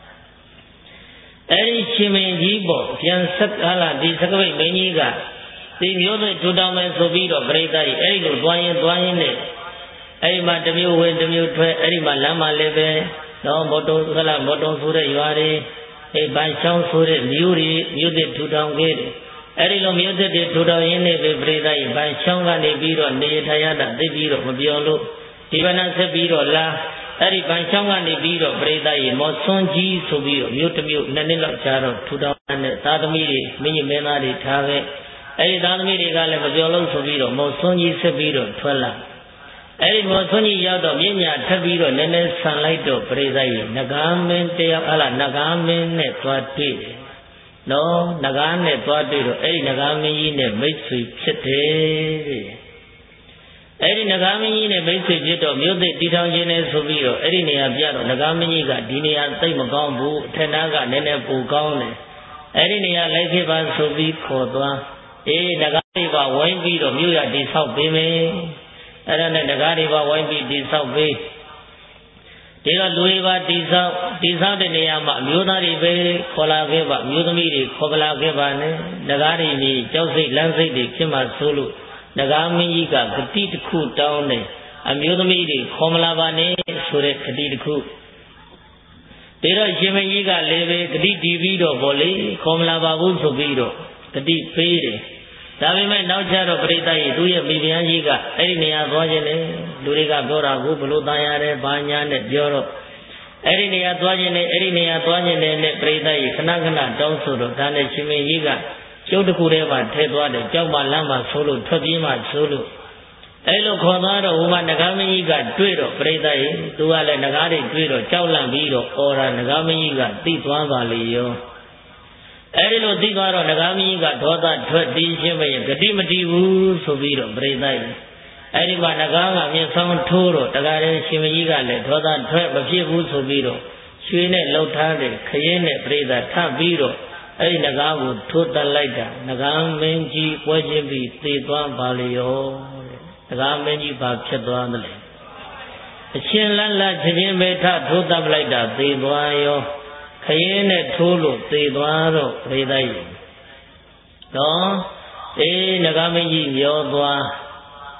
အဲ့ဒီရှင်မင်းကြီးပေါ့ပြန်ဆက်ဟာလာဒီစကပိတ်မင်းကြီးကဒီမျိုးတွေထူထောင်မယ်ဆိုပြီးတော့ပြိတ္တိုင်အဲ့ဒီလိုသွားရင်နဲ့အဲ့ဒီမှာတစ်မျိုးဝင်တစ်မျိုးထွက်အဲ့ဒီမှာလမ်းမှာလည်းပဲတော့မော်တော်ဆိုတဲ့ရွာတွေဗန်ချောင်းဆိုတဲ့မြို့တွေမြို့တွေထူထောင်ခဲ့တယ်အဲ့ဒီလိုမြို့တွေထူထောင်ရင်းနဲ့ပဲပြိတ္တိုင်ဗန်ချောင်းကနေပြီးတော့နေထိုင်ရတာသိပြီးတော့မပြောလို့ဒီဘဏ္ဍဆက်ပြီးတော့လာအဲ့ဒီဗန်ချောင်းကနေပြီးတော့ပြိတ္တိုင်မော်စွန်ကြီးဆိုပြီးတော့မြို့တစ်မြို့နှစ်နှစ်လောက်ကြာတော့ထူထောင်တဲ့သာသမီတွေမင်းကြီးမင်းသားတွေထားခဲ့အဲ့ဒီသာသမီတွေကလည်းမပြောလို့ဆိုပြီးတော့မော်စွန်ကြီးဆက်ပြီးတော့ထွက်လာအဲ့ဒီမော်စွန်ကြီးရောက်တော့မြင့်ညာထပ်ပြီးတော့နည်းနည်းဆန်လိုက်တော့ပြိတ္တိုင်နဂါမင်းတယောက်နဂါမင်းနဲ့သွားတွေ့တယ်နော်နဂါနဲ့သွားတွေ့တော့အဲ့ဒီနဂါမင်းကြီးနဲ့မိတ်ဆွေဖြစ်တယ်တဲ့အဲ့ဒီနဂါမင်းကြီးနဲ့မိတ်ဆွေဖြစ်တော့မြို့သစ်တည်ထောင်ခြင်းနဲ့ဆိုပြီးတော့အဲ့ဒီနေရာပြတော့နဂါမင်းကြီးကဒီနေရာသိမကောင်းဘူးအထက်နားကနည်းနည်းပူကောင်းတယ်အဲ့ဒီနေရာလိုက်ဖြစ်ပါဆိုပြီးခေါ်သွားနဂါတွေပါဝိုင်းပြီးတော့မြို့ရတိဆောက်ပေးမယ်အဲ့ဒါနဲ့နဂါတွေပါဝိုင်းပြီးတိဆောက်ပေးဒီတော့လူတွေပါတိဆောက်တဲ့နေရာမှာအမျိုးသားတွေပဲခေါ်လာခဲ့ပါအမျိုးသမီးတွေခေါ်လာခဲ့ပါနဲ့နဂါတွေကြီးကြောက်စိတ်လမ်းစိတ်တွေဖြစ်မှဆိုလို့နဂါမင်းကြီးကဂတိတစ်ခုတောင်းတယ်အမျိုးသမီးတွေခေါ်မလာပါနဲ့ဆိုတဲ့ဂတိတစ်ခုဒါတော့ရှင်မကြီးကလည်းပဲဂတိတီးပြီးတော့ဗောလေခေါ်မလာပါဘူးဆိုပြီးတော့ဂတိပေးတယ်ဒါပေမဲ့နောက်ကျတော့ပြိတ္တိုင်သူ့ရဲ့မိဖုရားကြီးကအဲ့ဒီနေရာသွားခြင်းလေလူတွေကပြောတာကိုဘလို့တန်ရတယ်ဘာညာနဲ့ပြောတော့အဲ့ဒီနေရာသွားခြင်းနဲ့ပြိတ္တိုင်ခဏတောင်းဆိုတော့ဒါနဲ့ရှင်မကြီးကကျုပ်တခုတည်းမှထဲသွားတယ်ကြောက်မှလမ်းမှဆိုလို့ထွက်ပြေးမှဆိုလို့အဲ့လိုခေါ်သွားတော့ဟိုမှာနဂါမင်းကြီးကတွေ့တော့ပြိတ္တိုင်သူကလည်းနဂါတွေတွေ့တော့ကြောက်လန့်ပြီးတော့အော်တာနဂါမင်းကြီးကသိသွားပါလေရောအဲ့ဒီလိုသိသွားတော့နဂါမင်းကြီးကဒေါသထွက်တီးရှင်းမရင်ဂတိမတီးဘူးဆိုပြီးတော့ပြိတ္တိုင်အဲ့ဒီမှာနဂါကမျက်စောင်းထိုးတော့တကားတဲ့ရှင်မကြီးကလည်းဒေါသထွက်မဖြစ်ဘူးဆိုပြီးတော့ရွှေနဲ့လှုပ်ထားတဲ့ခရင်နဲ့ပြိတ္တာထပ်ပြီးတော့အဲ့ဒီနဂါကိုထိုးတက်လိုက်တာနဂါမင်းကြီးပွဲချင်းပြီးသေသွားပါလေရောနဂါမင်းကြီးဘာဖြစ်သွားသလဲအရှင်လတ်လတ်ချင်းပဲထထိုးတက်လိုက်တာသေသွားရောခရင်နဲ့ထိုးလို့သေသွားတော့ပြိတ္တိုင်နော်နဂါမင်းကြီးမျောသွားခ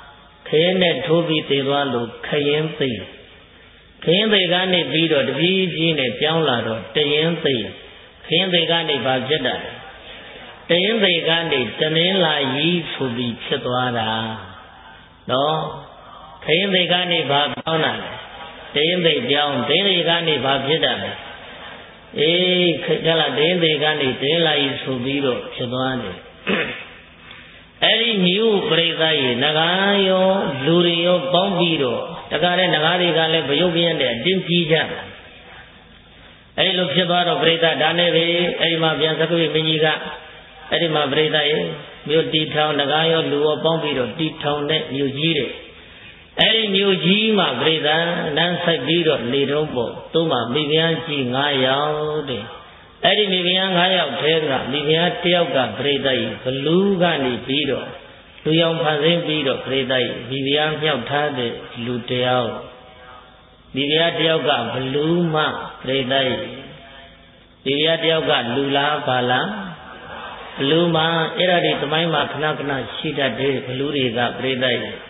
ခရင်နဲ့ထိုးပြီးသေသွားလို့ခရင်သိခရင်သိကနေပြီးတော့တပြေးပြေးနဲ့ပြောင်းလာတော့တရင်သိခရင်သိကနေဘာဖြစ်တာတရင်သိကနေတနင်္လာရီဆိုပြီးဖြစ်သွားတာနော်ခရင်သိကနေဘာပြောင်းတာလဲတရင်သိပြောင်းတရင်သိကနေဘာဖြစ်တာလဲအေးကြလားတရင်သိကနေတနင်္လာရီဆိုပြီးတော့ဖြစ်သွားတယ်အဲ့ဒီမြို့ပရိသတ်ရေနဂါရောလူတွေရောပေါင်းပြီးတော့တကားတဲ့နဂါတွေကလည်းဗယုတ်ပြင်းတဲ့အတင်းကြီးကြအဲ့လိုဖြစ်သွားတော့ပရိသတ်ဒါနဲ့ပဲအဲ့ဒီမှာပြန်သက္ကဝိမင်းကြီးကအဲ့ဒီမှာပရိသတ်ရေမြို့တီထောင်နဂါရောလူရောပေါင်းပြီးတော့တီထောင်တဲ့မြို့ကြီးတဲ့အဲ့ဒီမြို့ကြီးမှာပရိသတ်နန်းဆိုင်ပြီးတော့နေတော့ပေါ့သူ့မှာမိဖုရားကြီး9ယောက်တဲ့အဲ့ဒီမိဖုရား9ယောက်ထဲကမိဖုရား1ယောက်ကပရိသတ်ကြီးဘလူးကနေပြီးတော့လူရောင်ဖန်ဆင်းပြီးတော့ပရိသတ်ကြီးမိဖုရားမြောက်ထားတဲ့လူ1ယောက်မိဖုရား1ယောက်ကဘလူးမှပရိသတ်ကြီးမိဖုရား1ယောက်ကလူလားဘာလားဘလူးမှအဲ့ဒါဒီသမိုင်းမှာခဏခဏရှိတတ်တဲ့ဘလူးတွေကပရိသတ်ကြီး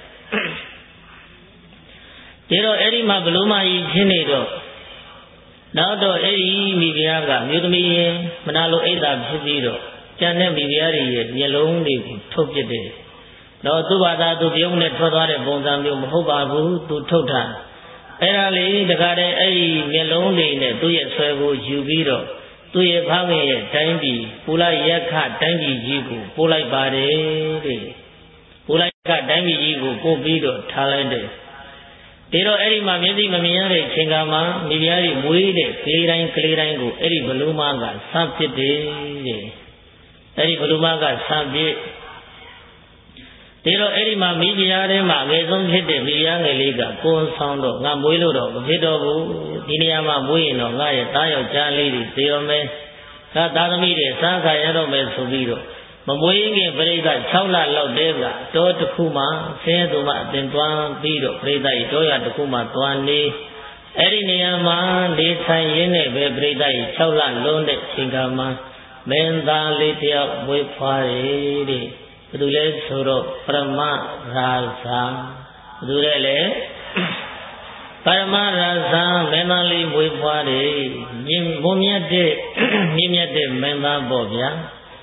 ဒီတော့အဲ့ဒီမှာဘလူးမကြီးချင်းနေတော့နောက်တော့အဲ့ဒီမိဖုရားကမြို့သမီးရင်မနာလိုအိတ်သာဖြစ်ပြီးတော့ကျန်တဲ့မိဖုရားတွေရဲ့မျက်လုံးတွေကိုထုတ်ပစ်တယ်။တော့သူ့ဘာသာသူပြုံးနဲ့ထွက်သွားတဲ့ပုံစံမျိုးမဟုတ်ပါဘူးသူထုတ်တာအဲ့ဒါလေးတခါတည်းအဲ့ဒီမျက်လုံးတွေနဲ့သူ့ရဲ့ဆွဲကိုယူပြီးတော့သူ့ရဲ့ဖခင်ရဲ့တိုင်းပြည်ပူလိုက်ရက်ခတိုင်းပြည်ကြီးကိုပို့လိုက်ပါတယ်တဲ့ပူလိုက်ခတိုင်းပြည်ကြီးကိုပို့ပြီးတော့ထားလိုက်တယ်ဒီတော့အဲ့ဒီမှာမျက်စိမမြင်ရတဲ့ချိန်ကမှမိဖုရားကြီးမွေးတဲ့ကလေးတိုင်းကိုအဲ့ဒီဘလူးမကဆပ်ဖြစ်တယ်တဲ့အဲ့ဒီဘလူးမကဆပ်ဖြစ်ဒီတော့အဲ့ဒီမှာမိဖုရားထဲမှာအငယ်ဆုံးဖြစ်တဲ့မိဖုရားငယ်လေးကကိုယ်ဆောင်တော့ငါမွေးလို့တော့မဖြစ်တော့ဘူးဒီနေရာမှာမွေးရင်တော့ငါရဲ့သားယောက်ျားလေးတွေသေရောမယ်ငါသားသမီးတွေစားခါရတော့မယ်ဆိုပြီးတော့မမွေးခင်ပရိသတ်6လလောက်တည်းကတောတစ်ခုမှာဆင်းရဲသူမှအတင်သွားပြီးတော့ပရိသတ်တောရတစ်ခုမှာသွားနေအဲ့ဒီနေရာမှာနေဆိုင်ရင်းနဲ့ပဲပရိသတ်6လလုံးတဲ့ချိန်ကမှာမင်းသားလေးတယောက်မွေးဖွားတယ်တဲ့ဘယ်သူလဲဆိုတော့ပရမရာဇာဘယ်သူလဲလေပရမရာဇာမင်းသားလေးမွေးဖွားတယ်မွန်မြတ်တဲ့မြင့်မြတ်တဲ့မင်းသားပေါ့ဗျာ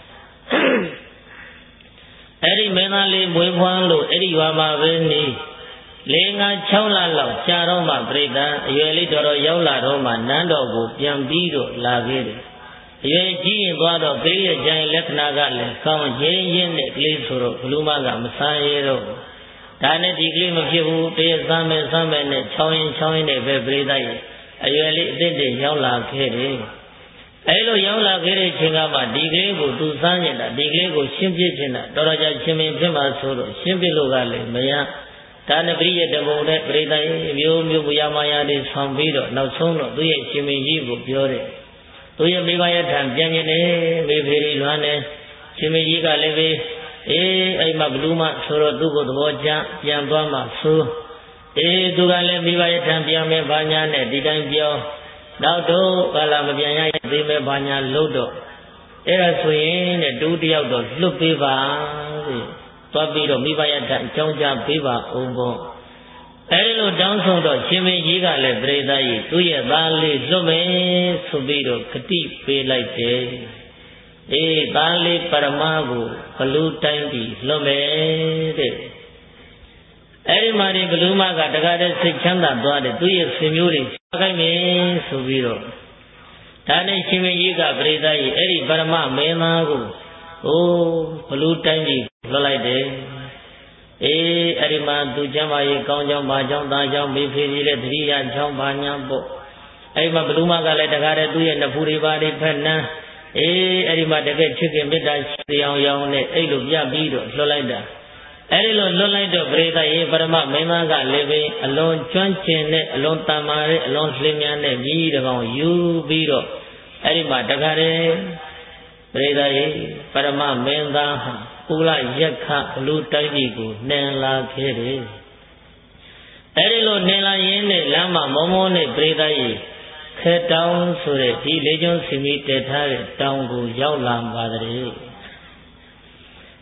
အဲ့ဒီမင်းသားလေးမွေးဖွားလို့အဲ့ဒီရွာမှာပဲနေ4-5-6 လလောက်ကြာတော့မှပြိတ္တအရွယ်လေးတော်ရောက်လာတော့မှနန်းတော်ကိုပြန်ပြီးတော့လာခဲ့တယ်အရွယ်ကြီးရင်သွားတော့ကလေးရဲ့ကြံလက္ခဏာကလည်းကောင်းရင်းရင်းနဲ့ကလေးဆိုတော့ဘလူးမကမဆန်းရဲတော့ဒါနဲ့ဒီကလေးမဖြစ်ဘူးတည်းစမ်းမယ်နဲ့ချောင်းရင်နဲ့ပဲပြိတ္တရဲ့အရွယ်လေးအစ်စ်ရောက်လာခဲ့တယ်အဲ့လိုရောက်လာခဲ့တဲ့ချိန်ကမှဒီကလေးကိုသူစမ်းနေတာဒီကလေးကိုရှင်းပြချင်တာတော်တော်ကြာရှင်မင်းဖြစ်မှာဆိုတော့ရှင်းပြလို့ကလည်းမရဒါနပရိယတဘုံနဲ့ပရိသတ်မျိုးပူရမာယာတွေဆောင်ပြီးတော့နောက်ဆုံးတော့သူ့ရဲ့ရှင်မင်းကြီးကိုပြောတယ်သူရဲ့မိဘရဲ့ထံပြန်မြင်နေမိဖေရီလွမ်းနေရှင်မင်းကြီးကလည်းပဲအဲ့မှာဘလူးမဆိုတော့သူ့ကိုသဘောကျပြန်သွားမှဆိုသူကလည်းမိဘရဲ့ထံပြန်မယ်ဘာညာနဲ့ဒီတိုင်းပြောနောက်တော့ဘာလာမပြန်ရသေးမဲ့ဘာညာလို့တော့အဲ့ဒါဆိုရင်တဲ့တူတယောက်တော့လွတ်ပေးပါတဲ့သွားပြီးတော့မိဘရတဲ့အကြောင်းကြားပေးပါအောင်ပေါ့အဲ့လိုတောင်းဆိုတော့ရှင်မင်းကြီးကလည်းပရိသတ်ကြီးသူ့ရဲ့သားလေးလွတ်မယ်ဆိုပြီးတော့ဂတိပေးလိုက်တယ်သားလေးပရမကိုဘလူးတိုင်းပြီးလွတ်မယ်တဲ့အဲ့ဒီမှာဒီဘလူးမကတကားတဲ့စိတ်ချမ်းသာသွားတယ်သူ့ရဲ့ဆွေမျိုးတွေခိုင်းမယ်ဆိုပြီးတော့ဒါနဲ့ရှင်မင်းကြီးကပရိသတ်ကြီးအဲ့ဒီပရမမင်းသားကိုဘလူးတိုင်းကြီးလွတ်လိုက်တယ်အဲ့ဒီမှာသူကျမ်းမာရေးကောင်းကြောင်းဘာကြောင်းသားကြောင်းမိဖေကြီးလည်းတတိယကြောင်းဘာညာပေါ့အဲ့ဒီမှာဘလူးမကလည်းတကားတဲ့သူ့ရဲ့နဖူတွေဘာတွေဖက်နှမ်းအဲ့ဒီမှာတကယ်ချစ်ခင်မေတ္တာရှိအောင်ရောင်းနဲ့အဲ့လိုပြပြီးတော့လွတ်လိုက်တာအဲ့ဒီလိုလွတ်လိုက်တော့ပရိသတ်ရေပရမမင်းသားကလည်းပဲအလွန်ကျွမ်းကျင်တဲ့အလွန်တမာတဲ့အလွန်လင်းမြန်တဲ့မြည်တကောင်ယူပြီးတော့အဲ့ဒီမှာတခါတည်းပရိသတ်ရေပရမမင်းသားဟာပူလရက်ခဘလူးတိုက်ကြီးကိုနှင်လာခဲ့တယ်အဲ့ဒီလိုနှင်လာရင်းနဲ့လမ်းမှာမောမောနဲ့ပရိသတ်ရေခဲတောင်းဆိုတဲ့ဒီလေးကျွန်းစီမီတည်ထားတဲ့တောင်ကိုရောက်လာပါတဲ့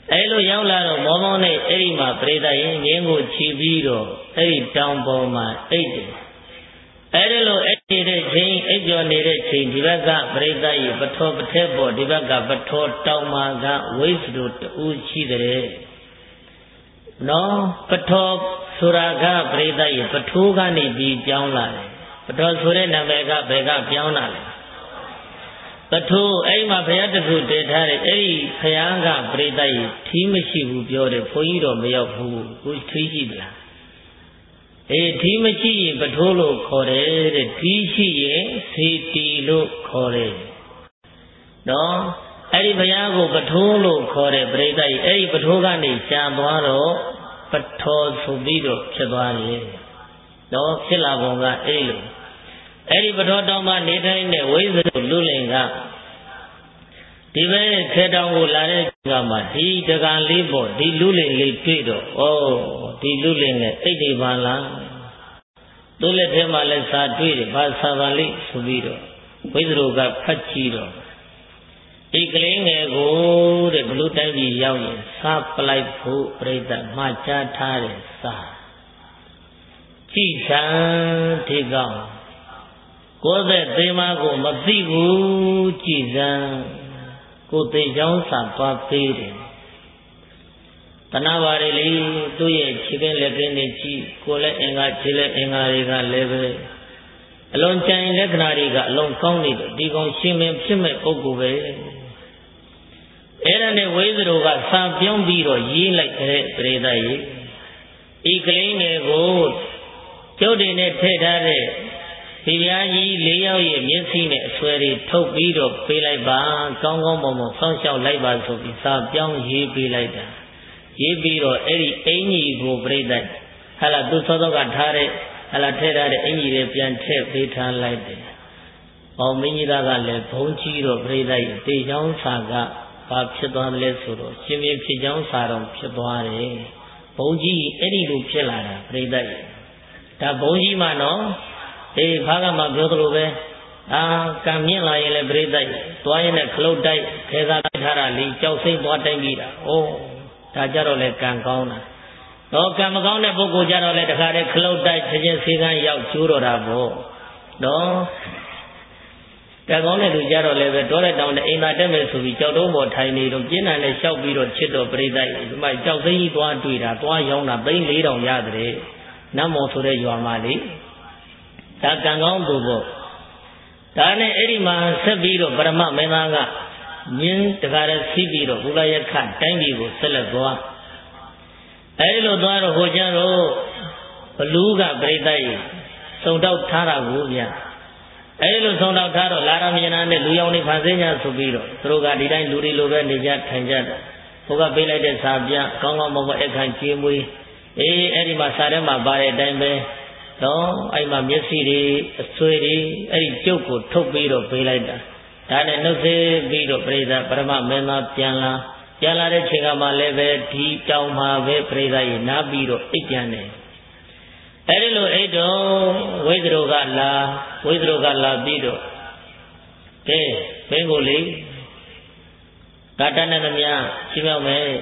အဲ့လိုရောက်လာတော့မောမောနဲ့အဲ့ဒီမှာပရိသတ်ရင်ငင်းကိုချီပြီးတော့အဲ့ဒီတောင်ပေါ်မှာအိတ်တယ်အဲ့ဒီလိုအိတ်နေတဲ့ချိန်အိပ်ကျော်နေတဲ့ချိန်ဒီဘက်ကပရိသတ်ကြီးပထောပထဲပေါ်ဒီဘက်ကပထောတောင်မှာကဝိသတို့တူရှိတဲ့နော်ပထောဆိုတာကပရိသတ်ကြီးပထိုးကနေပြီးပြောင်းလာတယ်ပထောဆိုတဲ့နာမည်ကဘယ်ကပြောင်းလာလဲပထိုးအဲ့မှာဘုရားတခုတည်ထားတယ်အဲ့ဒီဘုရားကပရိသတ်ကြီးထီးမရှိဘူးပြောတယ်ဘုန်းကြီးတော့မရောက်ဘူးကိုထီးရှိသလားထီးမရှိရင်ပထိုးလို့ခေါ်တယ်တဲ့ထီးရှိရင်စေတီလို့ခေါ်တယ်နော်အဲ့ဒီဘုရားကိုပထိုးလို့ခေါ်တယ်ပရိသတ်ကြီးအဲ့ဒီပထိုးကနေရှာသွားတော့ပထောဆိုပြီးတော့ဖြစ်သွားတယ်နော်ဖြစ်လာပုံကအဲ့လိုအဲ့ဒီပထောတောင်မှနေထိုင်တဲ့ဝိဇ္ဇုလူလင်ကဒီဘက်ခေတောင်ကိုလာတဲ့ကမှဒီတကန်လေးပေါ့ဒီလူလင်လေးတွေ့တော့ဩဒီလူလင်နဲ့အိတ်တွေပါလားသူ့လက်ထဲမှာလည်းစာတွေ့တယ်ဘာစာပါလိဆိုပြီးတော့ဝိဇ္ဇုကဖတ်ကြည့်တော့ဒီကလေးငယ်ကိုတဲ့ဘလူတိုင်းကြီးရောက်ရင်စာပလိုက်ဖို့ပြိတ္တမှာကြားထားတယ်စာကြည်စံဒီကောင်ကိုယ်သက်သေးမကိုမသိဘူးကြည်စံကိုသိချောင်းစာသွားပေးတယ်တဏှာပါလေလေသူ့ရဲ့ခြေကင်းလက်ကင်းတွေကြည့်ကိုယ်လည်းအင်္ဂါခြေလည်းအင်္ဂါတွေကလည်းပဲအလွန်ကြံလက္ခဏာတွေကအလွန်ကောင်းနေတော့ဒီကောင်ရှင်မင်းဖြစ်မဲ့ပုဂ္ဂိုလ်ပဲအဲ့ဒါနဲ့ဝိဇ္ဇုကစာပြောင်းပြီးတော့ရေးလိုက်တဲ့ပရိသတ်ကြီးဤကလေးငယ်ကိုကျုပ်တွေနဲ့ထည့်ထားတဲ့ဒီဗျာကြီး၄ယောက်ရဲ့မျက်စိနဲ့အဆွဲတွေထုတ်ပြီးတော့ပေးလိုက်ပါကောင်းကောင်းမွန်မွန်ဆောင်းလျှောက်လိုက်ပါဆိုပြီးစာပြောင်းရေးပေးလိုက်တာရေးပြီးတော့အဲ့ဒီအင်ကြီးကိုပြိတ္တဟာလာသူစောစောကထားတဲ့ဟာလာထည့်ထားတဲ့အင်ကြီးတွေပြန်ထည့်ပေးထားလိုက်တယ်။အော်မင်းကြီးသားကလည်းဘုံကြီးတော့ပြိတ္တရဲ့တေချောင်းစာကဘာဖြစ်သွားမလဲဆိုတော့ရှင်ပြဖြစ်ချောင်းစာတော့ဖြစ်သွားတယ်။ဘုံကြီးအဲ့ဒီလိုဖြစ်လာတာပြိတ္တရဲ့ဒါဘုံကြီးမှနော်ဘာကမှပြောသလိုပဲကံမြင့်လာရင်လည်းပြိတ္တရဲ့သွားရင်လည်းခလုတ်တိုက်ခဲစားထားတာလေးကြောက်စိမ့်သွားတိုက်ပြီးတာ။ဒါကြတော့လေကံကောင်းတာတော့ကံမကောင်းတဲ့ပုဂ္ဂိုလ်ကြတော့လေတခါတည်းခလုတ်တိုက်ခြင်းစေကန်းရောက်ကျိုးတော့တာပေါ့နော်ကံကောင်းတဲ့လူကြတော့လေပဲတောတဲ့တောင်တဲ့အိမ်သာတက်မယ်ဆိုပြီးကြောက်တုံးပေါ်ထိုင်နေတော့ပြင်းထန်နဲ့လျှောက်ပြီးတော့ချစ်တော်ပြိတ္တရဲ့ဒီမှာကြောက်သိန်းကြီးသွားတွေ့တာသွားရောင်းတာ3,400ရတယ်နတ်မော်ဆိုတဲ့ရွာမှာလေဒါကံကောင်းသူပေါ့ဒါနဲ့အဲ့ဒီမှာဆက်ပြီးတော့ပရမမင်းသားကမြင်းတကားရစီးပြီးတော့ဘုရားယခတိုင်းပြည်ကိုဆက်လက်သွားအဲဒီလိုသွားတော့ဟိုကျတော့ဘလူးကပြိတ္တရဲ့စုံတောက်ထားတာကိုဗျအဲဒီလိုစုံတောက်ထားတော့လာရမြင်နာနဲ့လူရောင်နေဖန်ဆင်းကြဆိုပြီးတော့သူတို့ကဒီတိုင်းလူတွေလိုပဲနေကြထိုင်ကြတာဘုရားပေးလိုက်တဲ့စာပြကောင်းကောင်းမွန်မွန်အခန့်ကျွေးမွေးအဲ့ဒီမှာစာထဲမှာပါတဲ့အတိုင်းပဲတော့အဲ့မှာမျက်စိတွေအဆွေတွေအဲ့ဒီကျုပ်ကိုထုတ်ပြီးတော့ပေးလိုက်တာဒါနဲ့နှုတ်ဆက်ပြီးတော့ပြိဿပရမမင်းသားပြန်လာတဲ့ချိန်ကမှလည်းပဲဒီတောင်မှာပဲပြိဿရေနားပြီးတော့အိပ်ပြန်တယ်အဲဒီလိုအိပ်တော့ဝိဇ္ဇုကလာပြီးတော့ကဲမင်းကိုလေကာတနဲ့သမျှရှင်းရောက်မယ်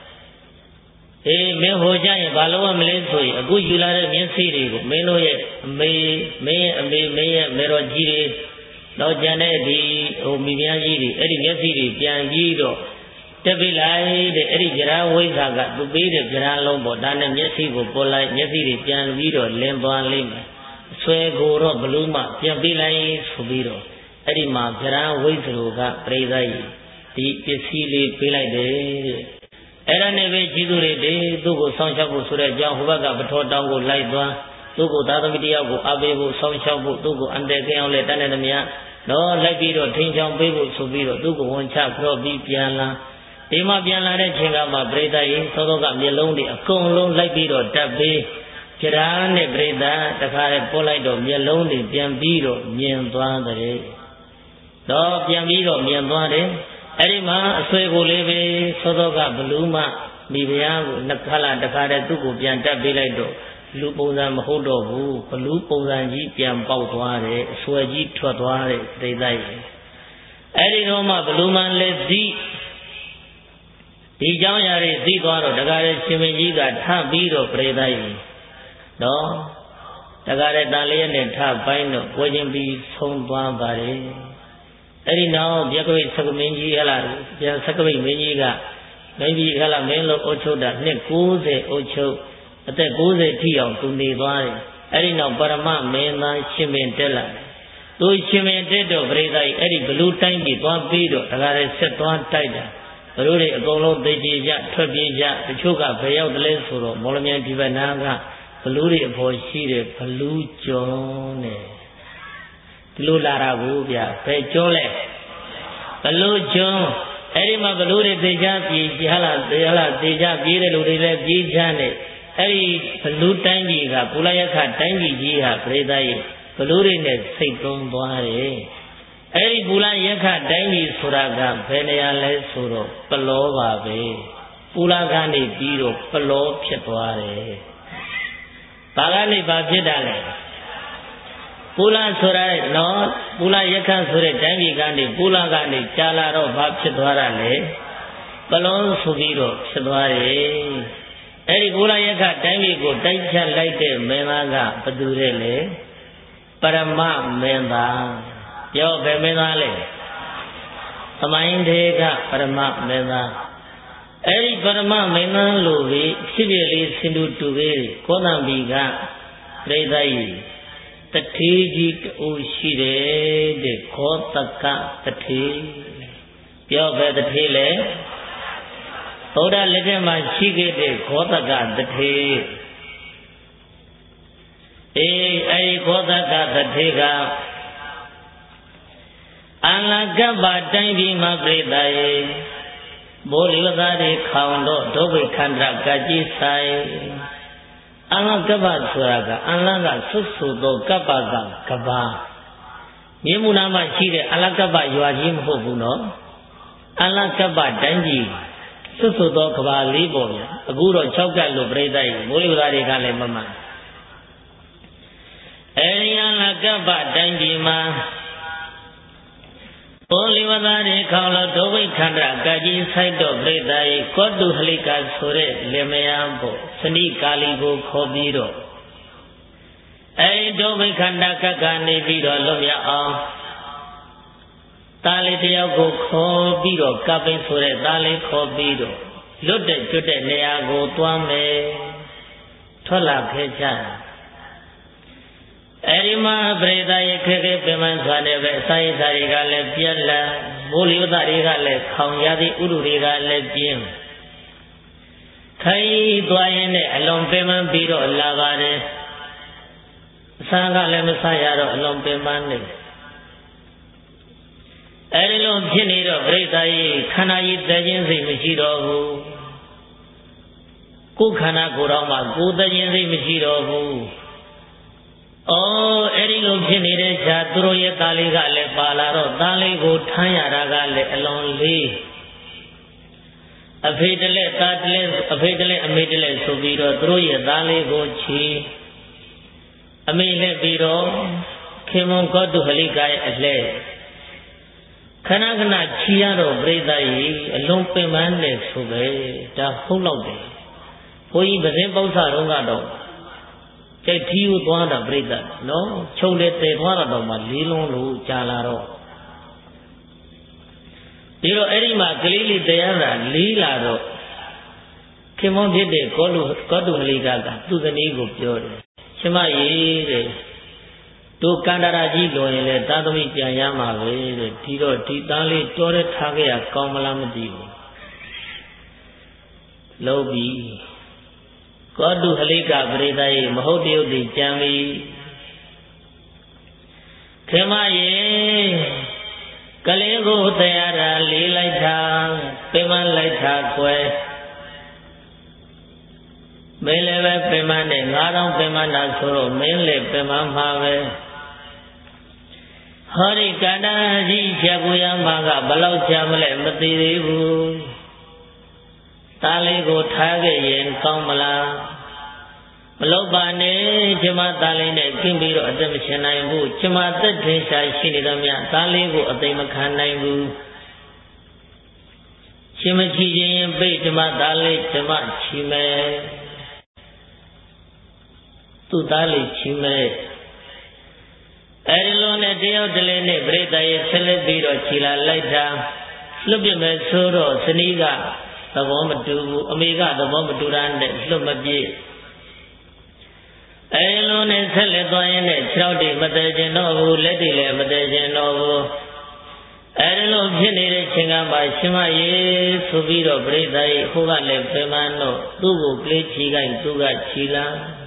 မင်းဟိုကြရင်ဘာလို့မလဲဆိုရင်အခုယူလာတဲ့မျက်စိတွေကိုမင်းတို့ရဲ့အမေမင်းရဲ့အမေမင်းရဲ့မေတော်ကြီးတွေတော့ကျန်တဲ့ဒီမိဖုရားကြီးတွေအဲ့ဒီမျက်စိတွေပြန်ပြီးတော့တက်ပြလိုက်တဲ့အဲ့ဒီကြရာဝိဇ္ဇာကသူပေးတဲ့ကြရာလုံးပေါ့ဒါနဲ့မျက်စိကိုပေါ်လိုက်မျက်စိတွေပြန်ပြီးတော့လင်းသွားလိမ့်မယ်အဆွဲကိုတော့ဘလူးမှပြန်ပြလိုက်ဆိုပြီးတော့အဲ့ဒီမှာကြရာဝိဇ္ဇာကပြိဿကြီးဒီပစ္စည်းလေးပေးလိုက်တယ်တဲ့အဲ့ဒါနဲ့ပဲကြီးသူတွေသူ့ကိုဆောင်းလျှောက်ဖို့ဆိုတဲ့အကြောင်းဟိုဘက်ကပထောတောင်းကိုလိုက်သွားသူ့ကိုသာသမီတယောက်ကိုအားပေးဖို့ဆောင်းလျှောက်ဖို့သူ့ကိုအန်တဲကင်းအောင်လဲတန်းတဲ့သမျှတော့လိုက်ပြီးတော့ထိန်ချောင်းပေးဖို့ဆိုပြီးတော့သူ့ကိုဝန်ချကြော့ပြီးပြန်လာဒီမှာပြန်လာတဲ့ချိန်ကမှပြိဿရေသောသောကမျက်လုံးတွေအကုန်လုံးလိုက်ပြီးတော့တက်ပေးကြရာနဲ့ပြိဿတခါလေပို့လိုက်တော့မျက်လုံးတွေပြန်ပြီးတော့မြင်သွားတယ်တော့ပြန်ပြီးတော့မြင်သွားတယ်အဲ့ဒီမှာအဆွေကိုလေးပဲသောသောကဘလူးမမိဖုရားကိုနှစ်ခါလာတခါတည်းသူ့ကိုပြန်တက်ပေးလိုက်တော့လူပုံစံမဟုတ်တော့ဘူးဘလူးပုံစံကြီးပြန်ပေါက်သွားတယ်အဆွဲကြီးထွက်သွားတယ်ပြိဿရေအဲ့ဒီတော့မှဘလူးမလည်းသိဒီเจ้าရာတွေသိသွားတော့တကားတဲ့ရှင်မင်းကြီးကထပြီးတော့ပရိသတ်ကြီးနော်တကားတဲ့တန်လေးနဲ့ထပိုင်းတော့ပွဲချင်းပြီးဆုံးသွားပါတယ်အဲ့ဒီနောက်ပြက္ခဝိသကမင်းကြီးဟလာပြန်သကမိတ်မင်းကြီးကမင်းကြီးဟလာမင်းလို့အုပ်ချုပ်တာနှစ်90အုပ်ချုပ်အသက်90ထိအောင်သူနေသွားတယ်အဲ့ဒီနောက်ပရမမင်းသားရှင်မင်းတက်လာသူရှင်မင်းတက်တော့ပရိသတ်ကြီးအဲ့ဒီဘလူတိုင်းကြီးသွားပြီးတော့တကားတဲ့ဆက်သွားတိုက်တာဘလူတွေအကုန်လုံးသိကြကြထွက်ပြေးကြတချို့ကဘယ်ရောက်တယ်လဲဆိုတော့မော်လမြိုင်ဒီဘက်နာကဘလူတွေအဖို့ရှိတယ်ဘလူကျော်နဲ့ဒီလိုလာတာကိုဗျဘယ်ကျော်လဲဘလူကျော်အဲ့ဒီမှာဘလူတွေသိကြပြေးဟလာသိကြပြေးတဲ့လူတွေလည်းပြေးချမ်းတယ်အဲ့ဒီဘလူတိုင်းကြီးကပူလာယခတိုင်းကြီးကြီးဟာပရိသတ်ရဲ့ဘလူတွေနဲ့စိတ်သုံးသွားတယ်အဲ့ဒီပူလာယခတိုင်းကြီးဆိုတာကဘယ်နေရာလဲဆိုတော့ပလောပါပဲပူလာကနေပြီးတော့ပလောဖြစ်သွားတယ်ဘာကနေဘာဖြစ်တာလဲပူလာဆိုရဲနော်ပူလာယခဆိုတဲ့တိုင်းကြီးကနေပူလာကနေကြာလာတော့ဘာဖြစ်သွားတာလဲပလောဆိုပြီးတော့ဖြစ်သွားတယ်အဲ့ဒီပူလာယခတိုင်းကြီးကိုတိုက်ဖြတ်လိုက်တဲ့မင်းသားကဘယ်သူလဲပရမမင်းသားပြောဘယ်မင်းသားလဲသမိုင်းတေကပရမမင်းသားအဲ့ဒီပရမမင်းသားလို့ပဲဖြစ်ဖြစ်လေးစင်တူတူလေးကောသံဘီကပြိဿကြီးတထေးကြီးတူရှိတယ်တဲ့ခောတကတထေးပြောဘယ်တထေးလဲဗုဒ္ဓလက်ထက်မှာရှိခဲ့တဲ့ခောတကတထေးအဲ့ဒီခောတကတထေးကအလကပ္ပတိုင်းပြည်မှာပြိဿရေမိုးလေဝသတွေခေါင်တော့ဒုဗိခန္ဓာကကြီးဆိုင်အလကပ္ပဆိုတာကအလကဆွဆူသောကပ္ပကကဘာမြေမူနာမှာရှိတဲ့အလကပ္ပရွာကြီးမဟုတ်ဘူးနော်အလကပ္ပတိုင်းပြည်ဆွဆူသောကဘာလေးပေါ်ဗျအခုတော့6ကတ်လို့ပြိဿရေမိုးလေဝသတွေကလည်းမမှန်အဲဒီအလကပ္ပတိုင်းပြည်မှာဘောလီဝသားတွေခေါင်လို့ဒုဝိခန္ဓာကကြီးဆိုင်တော့ပြိဿရေကောတုဟလိကဆိုတဲ့လင်မယားဖို့စဏိကာလီကိုခေါ်ပြီးတော့အဲဒီဒုဝိခန္ဓာကကနေပြီးတော့လွတ်မြောက်အောင်သားလေးတယောက်ကိုခေါ်ပြီးတော့ကပိဆိုတဲ့သားလေးခေါ်ပြီးတော့လွတ်တဲ့ကျွတ်တဲ့နေရာကိုသွားမယ်ထွက်လာခဲ့ကြအဲဒီမှာပရိသတ်ရဲ့ခေခေပင်မစွာနဲ့ပဲအစာရည်စာတွေကလည်းပြက်လာမိုးလေဝသတွေကလည်းခေါင်ရသည်ဥဒုတွေကလည်းပြင်းခိုင်းသွားရင်လည်းအလုံးပင်မပြီးတော့လာပါတယ်အစာကလည်းမစားရတော့အလုံးပင်မနေအဲဒီလိုဖြစ်နေတော့ပရိသတ်ရဲ့ခန္ဓာကြီးတည်ခြင်းစိတ်မရှိတော့ဘူးကိုယ်ခန္ဓာကိုယ်တော်မှာကိုယ်တည်ခြင်းစိတ်မရှိတော့ဘူးအဲ့ဒီလိုဖြစ်နေတဲ့ခြားသူတို့ရဲ့သားလေးကလည်းပါလာတော့သားလေးကိုထမ်းရတာကလည်းအလွန်လေးအဖေတလက်သားတလက်အဖေတလက်အမေတလက်ဆိုပြီးတော့သူတို့ရဲ့သားလေးကိုချီအမေလက်ပြီးတော့ခေမွန်ကောတုဟလိကရဲ့အလှဲခဏခဏချီရတော့ပြိဿကြီးအလုံးပင်ပန်းနေဆိုပဲဒါဟုတ်တော့တယ်ဘုန်းကြီးပဇင်းပု္ပ္ပစာတော်ကတော့ကျိတ်ထီးကိုသွားတာပြိဿနော်ချုပ်လေတည်သွားတော့မှလေးလုံးလို့ကြာလာတော့ဒီတော့အဲ့ဒီမှာကလေးလေးတရားတာလေးလာတော့ခင်မောဖြစ်တဲ့ကောတုမလိကသူ့ဇနီးကိုပြောတယ်ရှင်မကြီးတဲ့တို့ကန္တရာကြီးလွန်ရင်လေသာသမီပြန်ရမှာပဲတဲ့ဒီတော့ဒီသားလေးတော်တဲ့ထားခဲ့ရကောင်းမလားမသိဘူးလုံးပြီးကောတုဟလိကပရိသတ်ရေမဟုတ်တရုတ်တိကြံပြီခေမရေကလေးကိုတရားတာလေးလိုက်တာပင်မလိုက်တာကွယ်မင်းလည်းပဲပင်မနဲ့9000ပင်မတာဆိုတော့မင်းလည်းပင်မမှာပဲဟောဒီကန္တာကြီးဖြတ်ကိုရမှာကဘလောက်ကြာမလဲမသိသေးဘူးသားလေးကိုထားခဲ့ရင်ကောင်းမလားမလုပ်ပါနဲ့ကျမသားလေးနဲ့ကျင်းပြီးတော့အသက်မရှင်နိုင်ဘူးကျမသက်ထင်ရှားရှိနေတော့မြသားလေးကိုအသိမခံနိုင်ဘူးရှင်မချီခြင်းရင်ပိတ်ဓမ္မသားလေးဓမ္မချီမယ်သူ့သားလေးချီမယ်အဲဒီလိုနဲ့တယောက်တလေနဲ့ပြိတ္တရဲ့ဆက်လက်ပြီးတော့ခြေလာလိုက်တာလွတ်ပြမယ်ဆိုတော့ဇနီးကသဘောမတူဘူးအမေကသဘောမတူတာနဲ့လွတ်မပြေအဲဒီလိုနဲ့ဆက်လက်သွားရင်လည်း6တိမတည်ခြင်းတော့ဘူးလက်တွေလည်းမတည်ခြင်းတော့ဘူးအဲဒီလိုဖြစ်နေတဲ့ချိန်ကမှရှင်မရေဆိုပြီးတော့ပြိတ္တရဲ့ဟိုကလည်းပြန်မတော့သူ့ကိုကလေးချီကိုင်းသူကချီလာ